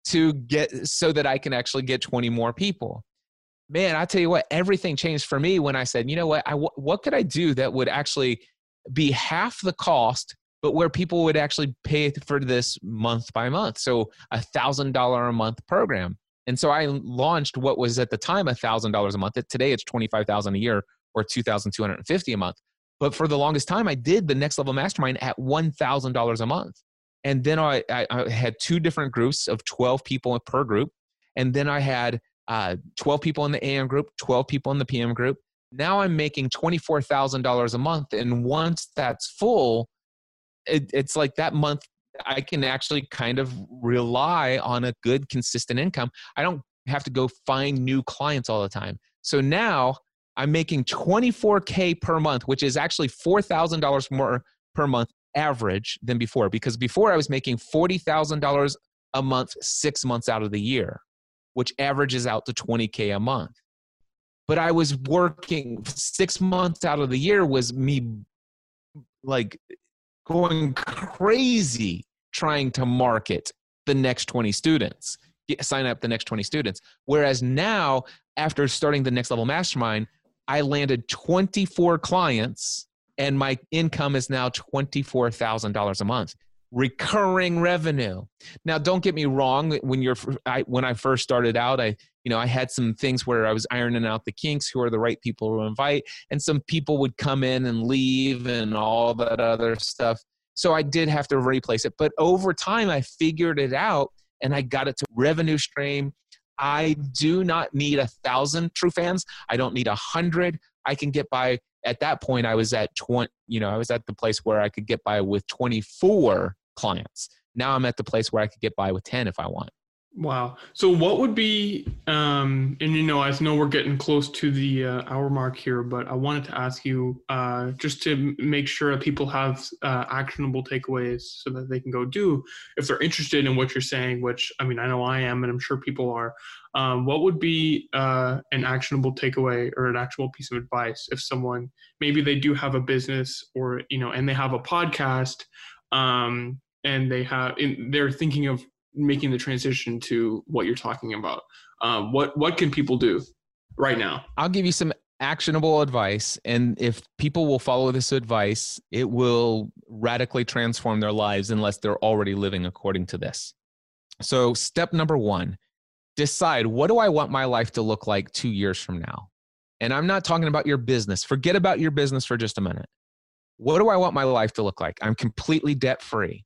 so that I can actually get 20 more people. Man, I tell you what, everything changed for me when I said, you know what could I do that would actually be half the cost, but where people would actually pay for this month by month. So $1,000 a month program. And so I launched what was at the time $1,000 a month. Today it's $25,000 a year, or $2,250 a month. But for the longest time, I did the Next Level Mastermind at $1,000 a month. And then I had 2 different groups of 12 people per group. And then I had 12 people in the AM group, 12 people in the PM group. Now I'm making $24,000 a month. And once that's full, it's like that month I can actually kind of rely on a good, consistent income. I don't have to go find new clients all the time. So now I'm making $24K per month, which is actually $4,000 more per month average than before. Because before I was making $40,000 a month, 6 months out of the year. which averages out to 20K a month. But I was working 6 months out of the year was me like going crazy trying to market the next 20 students, sign up the next 20 students. Whereas now, after starting the Next Level Mastermind, I landed 24 clients and my income is now $24,000 a month. Recurring revenue. Now, don't get me wrong. When I first started out, I had some things where I was ironing out the kinks, who are the right people to invite, and some people would come in and leave and all that other stuff. So I did have to replace it. But over time, I figured it out and I got it to revenue stream. I do not need 1,000 true fans. I don't need 100. I can get by. At that point, I was at 20. I was at the place where I could get by with 24 clients. Now I'm at the place where I could get by with 10 if I want. Wow. So what would be, and I know we're getting close to the hour mark here, but I wanted to ask you just to make sure that people have actionable takeaways so that they can go do if they're interested in what you're saying, which, I know I am, and I'm sure people are. What would be an actionable takeaway or an actionable piece of advice if someone, maybe they do have a business or, and they have a podcast and they're thinking of making the transition to what you're talking about. What can people do right now? I'll give you some actionable advice. And if people will follow this advice, it will radically transform their lives unless they're already living according to this. So step number 1, decide, what do I want my life to look like 2 years from now? And I'm not talking about your business. Forget about your business for just a minute. What do I want my life to look like? I'm completely debt-free.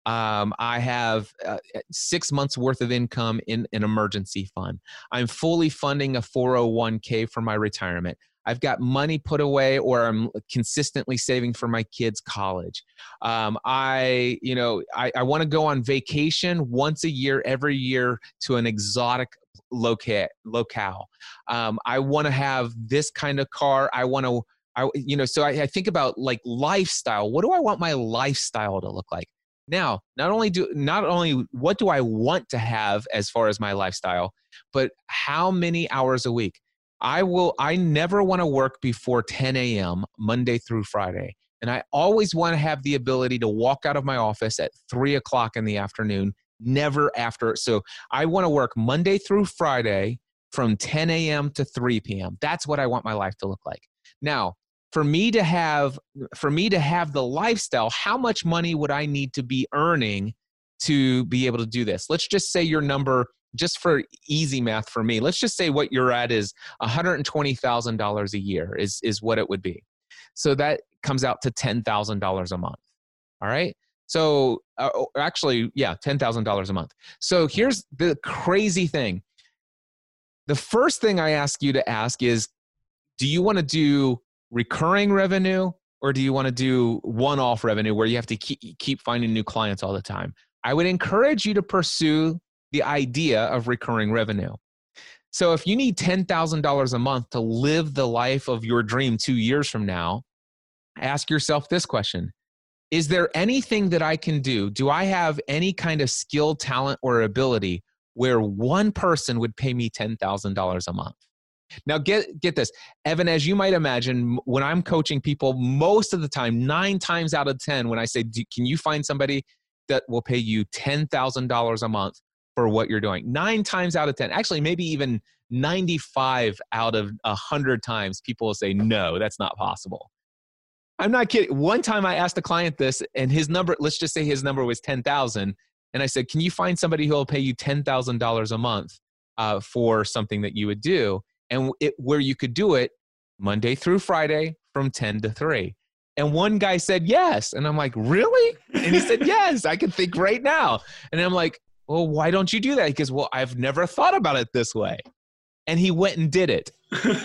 I have 6 months worth of income in an emergency fund. I'm fully funding a 401k for my retirement. I've got money put away, or I'm consistently saving for my kids' college. I want to go on vacation once a year, every year, to an exotic locale. I want to have this kind of car. So I think about like lifestyle. What do I want my lifestyle to look like? Now, not only what do I want to have as far as my lifestyle, but how many hours a week? I never want to work before 10 a.m. Monday through Friday. And I always want to have the ability to walk out of my office at 3 o'clock in the afternoon, never after. So I want to work Monday through Friday from 10 a.m. to 3 p.m. That's what I want my life to look like. Now, for me to have the lifestyle, how much money would I need to be earning to be able to do this? Let's just say your number, just for easy math for me, let's just say what you're at is $120,000 a year is what it would be. So that comes out to $10,000 a month. All right. So $10,000 a month. So here's the crazy thing. The first thing I ask you to ask is, do you want to do recurring revenue, or do you want to do one-off revenue where you have to keep finding new clients all the time? I would encourage you to pursue the idea of recurring revenue. So if you need $10,000 a month to live the life of your dream 2 years from now, ask yourself this question. Is there anything that I can do? Do I have any kind of skill, talent, or ability where one person would pay me $10,000 a month? Now, get this, Evan, as you might imagine, when I'm coaching people, most of the time, 9 times out of 10, when I say, can you find somebody that will pay you $10,000 a month for what you're doing? 9 times out of 10, actually, maybe even 95 out of 100 times, people will say, no, that's not possible. I'm not kidding. One time I asked a client this, and his number, let's just say his number was 10,000. And I said, can you find somebody who will pay you $10,000 a month for something that you would do? And where you could do it Monday through Friday from 10 to 3. And one guy said yes. And I'm like, really? And he said, yes, I can think right now. And I'm like, well, why don't you do that? He goes, well, I've never thought about it this way. And he went and did it.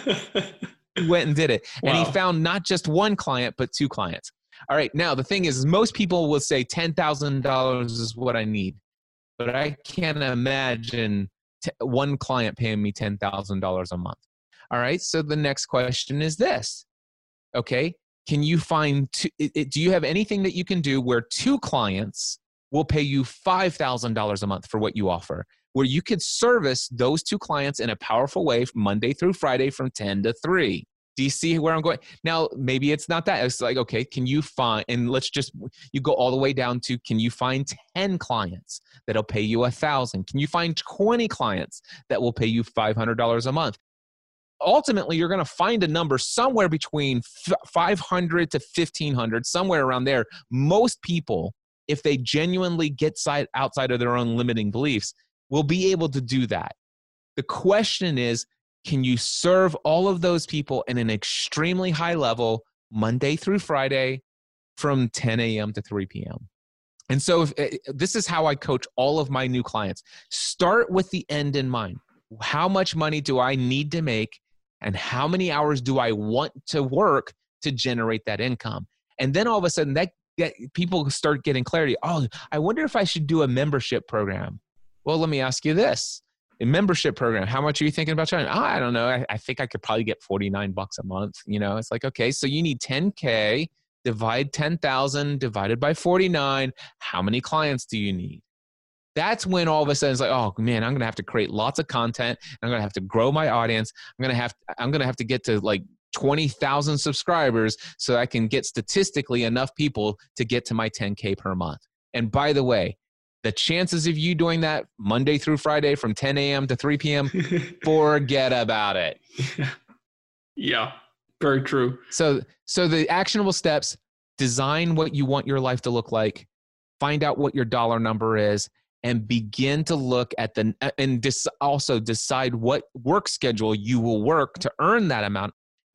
He went and did it. Wow. And he found not just one client, but 2 clients. All right. Now, the thing is most people will say $10,000 is what I need. But I can't imagine one client paying me $10,000 a month. All right. So the next question is this. Okay. Can you find do you have anything that you can do where 2 clients will pay you $5,000 a month for what you offer, where you could service those two clients in a powerful way Monday through Friday from 10 to 3. Do you see where I'm going? Now, maybe it's not that. It's like, okay, can you find, and you go all the way down to, can you find 10 clients that'll pay you $1,000? Can you find 20 clients that will pay you $500 a month? Ultimately, you're going to find a number somewhere between 500 to 1,500, somewhere around there. Most people, if they genuinely get outside of their own limiting beliefs, will be able to do that. The question is, can you serve all of those people in an extremely high level, Monday through Friday, from 10 a.m. to 3 p.m.? And so this is how I coach all of my new clients. Start with the end in mind. How much money do I need to make, and how many hours do I want to work to generate that income? And then all of a sudden, that people start getting clarity. Oh, I wonder if I should do a membership program. Well, let me ask you this. A membership program, how much are you thinking about charging? Oh, I don't know. I think I could probably get $49 a month. It's like, okay, so you need 10K, divide 10,000 divided by 49. How many clients do you need? That's when all of a sudden it's like, oh man, I'm going to have to create lots of content. I'm going to have to grow my audience. I'm going to have to get to like 20,000 subscribers so I can get statistically enough people to get to my 10K per month. And by the way, the chances of you doing that Monday through Friday from 10 a.m. to 3 p.m., forget about it. Yeah, very true. So the actionable steps: design what you want your life to look like, find out what your dollar number is, and begin to look at also decide what work schedule you will work to earn that amount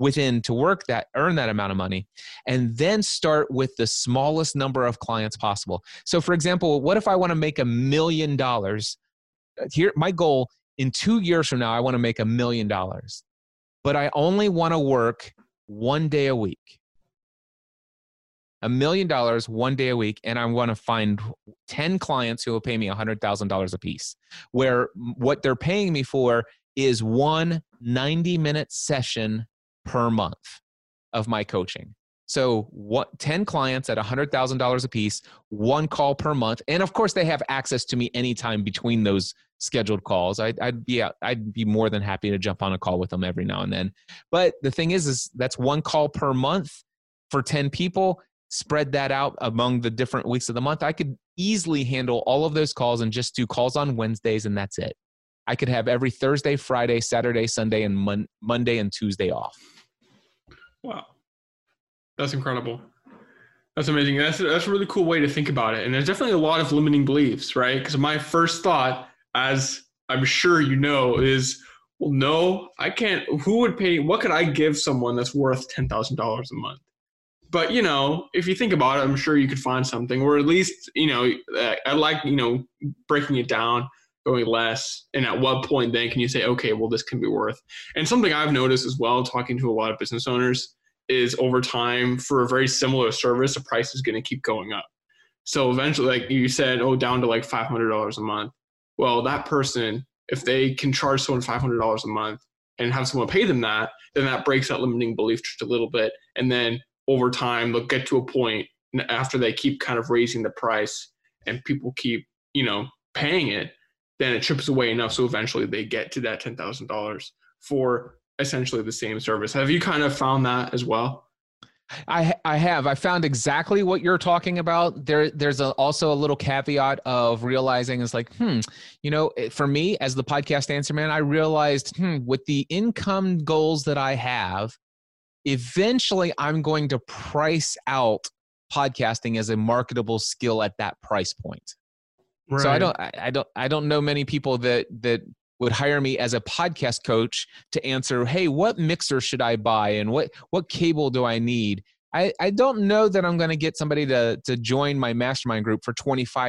earn that amount of money, and then start with the smallest number of clients possible. So for example, what if I want to make $1 million? Here, my goal in 2 years from now, I want to make $1 million, but I only want to work 1 day a week. $1 million 1 day a week, and I want to find 10 clients who will pay me $100,000 a piece, where what they're paying me for is one 90-minute session per month of my coaching. So 10 clients at $100,000 a piece, 1 call per month. And of course, they have access to me anytime between those scheduled calls. I'd be more than happy to jump on a call with them every now and then. But the thing is that's 1 call per month for 10 people. Spread that out among the different weeks of the month. I could easily handle all of those calls and just do calls on Wednesdays, and that's it. I could have every Thursday, Friday, Saturday, Sunday, and Monday and Tuesday off. Wow. That's incredible. That's amazing. That's a really cool way to think about it. And there's definitely a lot of limiting beliefs, right? Because my first thought, as I'm sure you know, is, well, no, I can't. Who would pay? What could I give someone that's worth $10,000 a month? But, if you think about it, I'm sure you could find something, or at least, I like, breaking it down, going less. And at what point then can you say, okay, well, this can be worth. And something I've noticed as well, talking to a lot of business owners, is over time, for a very similar service, the price is going to keep going up. So eventually, like you said, down to like $500 a month. Well, that person, if they can charge someone $500 a month and have someone pay them that, then that breaks that limiting belief just a little bit. And then over time, they'll get to a point after they keep kind of raising the price and people keep, paying it, then it chips away enough. So eventually they get to that $10,000 for essentially the same service. Have you kind of found that as well? I have. I found exactly what you're talking about. There's also a little caveat of realizing it's like, for me as the podcast answer man, I realized, with the income goals that I have, eventually I'm going to price out podcasting as a marketable skill at that price point. Right. So I don't know many people that would hire me as a podcast coach to answer, hey, what mixer should I buy and what cable do I need? I don't know that I'm going to get somebody to join my mastermind group for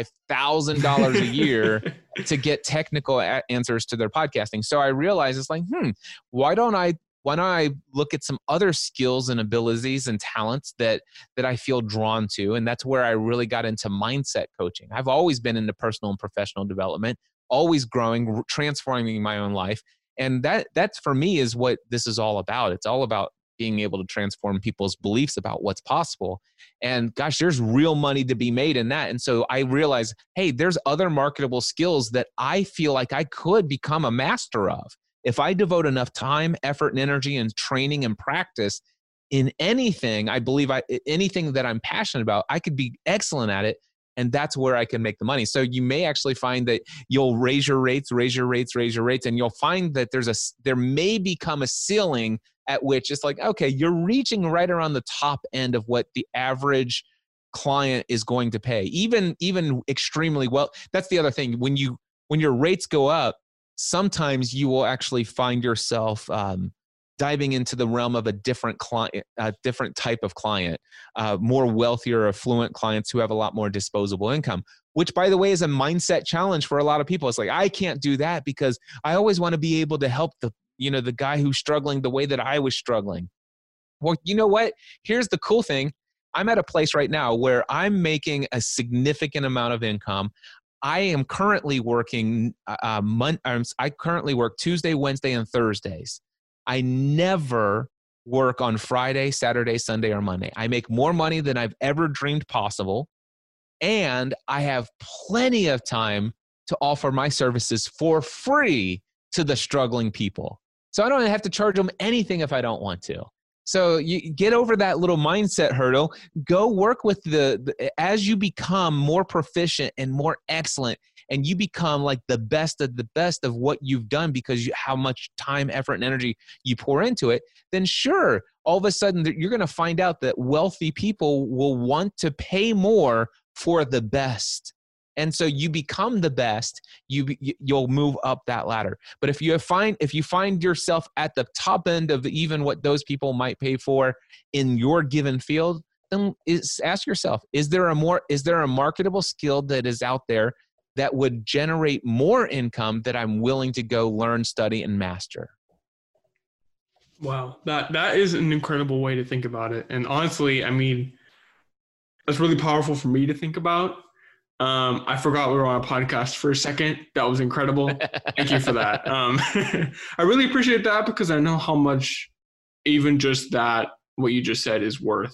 $25,000 a year to get technical answers to their podcasting. So I realized it's like, why don't I look at some other skills and abilities and talents that I feel drawn to? And that's where I really got into mindset coaching. I've always been into personal and professional development, always growing, transforming my own life. And that's for me is what this is all about. It's all about being able to transform people's beliefs about what's possible. And gosh, there's real money to be made in that. And so I realized, hey, there's other marketable skills that I feel like I could become a master of. If I devote enough time, effort, and energy and training and practice in anything, I believe anything that I'm passionate about, I could be excellent at it. And that's where I can make the money. So you may actually find that you'll raise your rates, and you'll find that there may become a ceiling at which it's like, okay, you're reaching right around the top end of what the average client is going to pay, even extremely well. That's the other thing. When your rates go up, sometimes you will actually find yourself diving into the realm of a different client, a different type of client, more wealthier, affluent clients who have a lot more disposable income, which, by the way, is a mindset challenge for a lot of people. It's like, I can't do that because I always want to be able to help the guy who's struggling the way that I was struggling. Well, you know what? Here's the cool thing. I'm at a place right now where I'm making a significant amount of income. I am currently working, I currently work Tuesday, Wednesday, and Thursdays. I never work on Friday, Saturday, Sunday, or Monday. I make more money than I've ever dreamed possible. And I have plenty of time to offer my services for free to the struggling people. So I don't have to charge them anything if I don't want to. So you get over that little mindset hurdle, go work with as you become more proficient and more excellent, and you become like the best of what you've done because how much time, effort, and energy you pour into it, then sure, all of a sudden you're going to find out that wealthy people will want to pay more for the best. And so you become the best, you'll move up that ladder. But if you find yourself at the top end of even what those people might pay for in your given field, then ask yourself, is there a marketable skill that is out there that would generate more income that I'm willing to go learn, study, and master? Wow, that is an incredible way to think about it. And honestly, I mean, that's really powerful for me to think about. I forgot we were on a podcast for a second. That was incredible. Thank you for that. I really appreciate that because I know how much even just that, what you just said, is worth,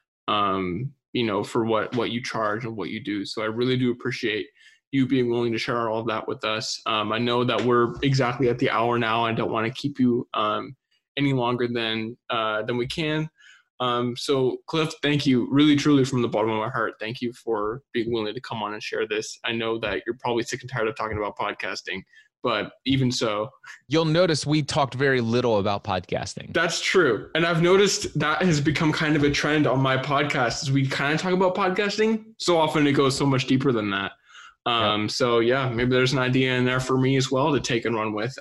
for what you charge and what you do. So I really do appreciate you being willing to share all of that with us. I know that we're exactly at the hour now. I don't want to keep you any longer than we can. So Cliff, thank you really, truly from the bottom of my heart. Thank you for being willing to come on and share this. I know that you're probably sick and tired of talking about podcasting, but even so. You'll notice we talked very little about podcasting. That's true. And I've noticed that has become kind of a trend on my podcast is we kind of talk about podcasting. So often it goes so much deeper than that. So yeah, maybe there's an idea in there for me as well to take and run with.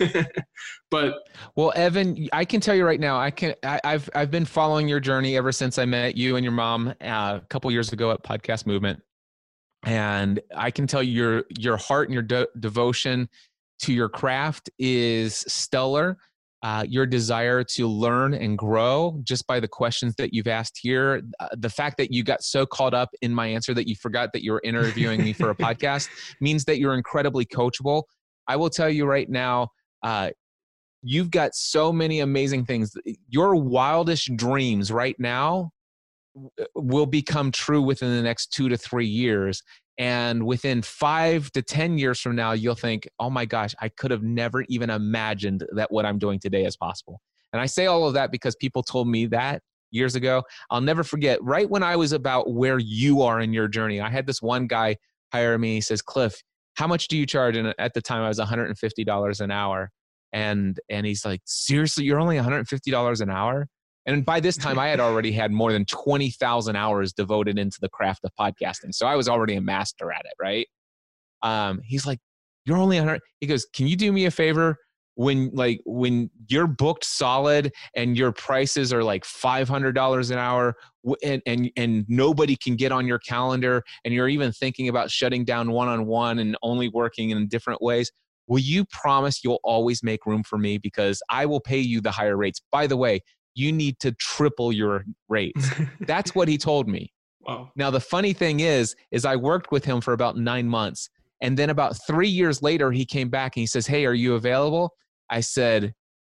But well, Evan, I can tell you right now, I've been following your journey ever since I met you and your mom a couple years ago at Podcast Movement, and I can tell you your heart and your devotion to your craft is stellar. Your desire to learn and grow just by the questions that you've asked here. The fact that you got so caught up in my answer that you forgot that you were interviewing me for a podcast means that you're incredibly coachable. I will tell you right now, you've got so many amazing things. Your wildest dreams right now will become true within the next 2 to 3 years. And within 5 to 10 years from now, you'll think, oh my gosh, I could have never even imagined that what I'm doing today is possible. And I say all of that because people told me that years ago. I'll never forget, right when I was about where you are in your journey, I had this one guy hire me. He says, Cliff, how much do you charge? And at the time I was $150 an hour. And he's like, seriously, you're only $150 an hour? And by this time, I had already had more than 20,000 hours devoted into the craft of podcasting. So I was already a master at it, right? He's like, you're only 100. He goes, can you do me a favor? When you're booked solid and your prices are like $500 an hour and nobody can get on your calendar and you're even thinking about shutting down one-on-one and only working in different ways, will you promise you'll always make room for me? Because I will pay you the higher rates. By the way, you need to triple your rates. That's what he told me. Wow. Now, the funny thing is I worked with him for about 9 months. And then about 3 years later, he came back and he says, hey, are you available? I said,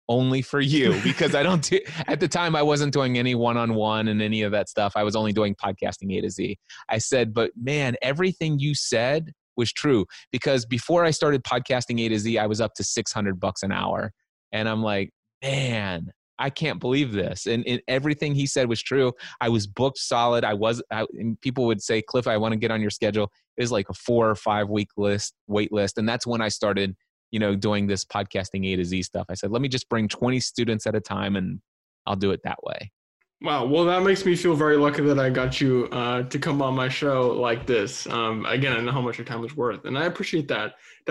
only for you, because I don't do, at the time I wasn't doing any one-on-one and any of that stuff. I was only doing podcasting A to Z. I said, but man, everything you said was true, because before I started podcasting A to Z, I was up to $600 an hour. And I'm like, man, I can't believe this. And everything he said was true. I was booked solid. And people would say, Cliff, I want to get on your schedule. It was like a 4 or 5 week wait list. And that's when I started, doing this podcasting A to Z stuff. I said, let me just bring 20 students at a time and I'll do it that way. Wow. Well, that makes me feel very lucky that I got you to come on my show like this. Again, I know how much your time was worth, and I appreciate that.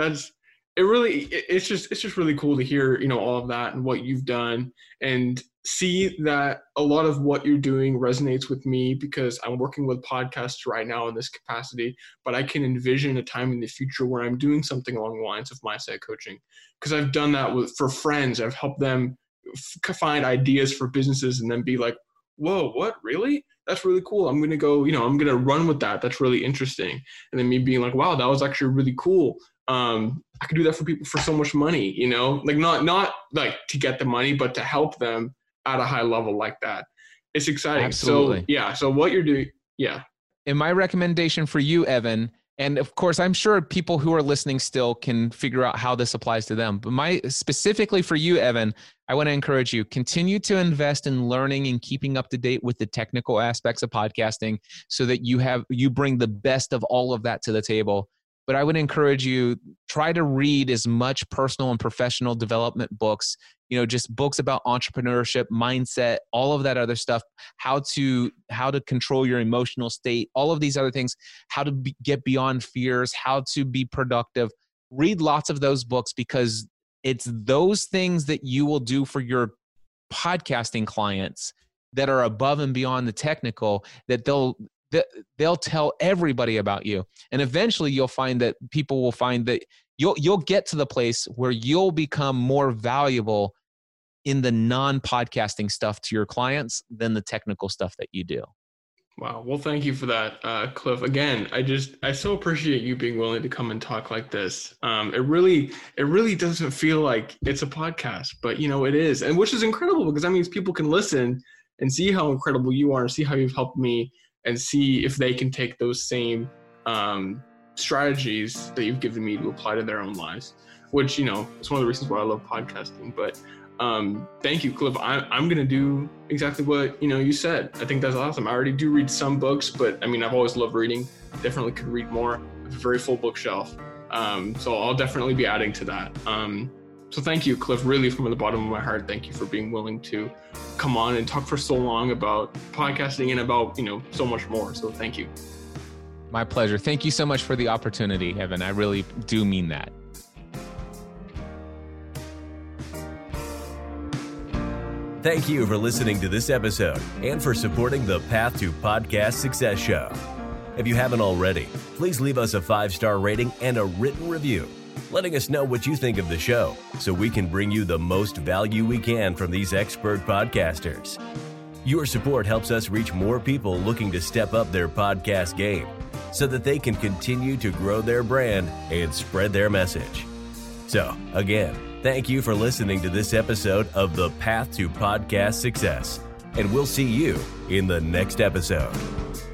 It's just really cool to hear, all of that and what you've done, and see that a lot of what you're doing resonates with me, because I'm working with podcasts right now in this capacity, but I can envision a time in the future where I'm doing something along the lines of mindset coaching, because I've done that for friends. I've helped them find ideas for businesses and then be like, whoa, what, really? That's really cool. I'm going to go, I'm going to run with that. That's really interesting. And then me being like, wow, that was actually really cool. I could do that for people for so much money, like not like to get the money, but to help them at a high level like that. It's exciting. Absolutely. So yeah. So what you're doing. Yeah. And my recommendation for you, Evan, and of course, I'm sure people who are listening still can figure out how this applies to them. But specifically for you, Evan, I want to encourage you, continue to invest in learning and keeping up to date with the technical aspects of podcasting, so that you bring the best of all of that to the table. But I would encourage you, try to read as much personal and professional development books, just books about entrepreneurship, mindset, all of that other stuff, how to control your emotional state, all of these other things, how to get beyond fears, how to be productive. Read lots of those books, because it's those things that you will do for your podcasting clients that are above and beyond the technical, that they'll tell everybody about you. And eventually you'll find that people will find that you'll get to the place where you'll become more valuable in the non-podcasting stuff to your clients than the technical stuff that you do. Wow. Well, thank you for that, Cliff. Again, I so appreciate you being willing to come and talk like this. It really doesn't feel like it's a podcast, but it is. And which is incredible, because that means people can listen and see how incredible you are and see how you've helped me, and see if they can take those same strategies that you've given me to apply to their own lives, which, it's one of the reasons why I love podcasting. But thank you, Cliff. I'm going to do exactly what, you said. I think that's awesome. I already do read some books, but I've always loved reading. Definitely could read more. I have a very full bookshelf. So I'll definitely be adding to that. So thank you, Cliff, really from the bottom of my heart. Thank you for being willing to come on and talk for so long about podcasting and about, so much more. So thank you. My pleasure. Thank you so much for the opportunity, Evan. I really do mean that. Thank you for listening to this episode and for supporting the Path to Podcast Success Show. If you haven't already, please leave us a 5-star rating and a written review, letting us know what you think of the show, so we can bring you the most value we can from these expert podcasters. Your support helps us reach more people looking to step up their podcast game, so that they can continue to grow their brand and spread their message. So, again, thank you for listening to this episode of The Path to Podcast Success, and we'll see you in the next episode.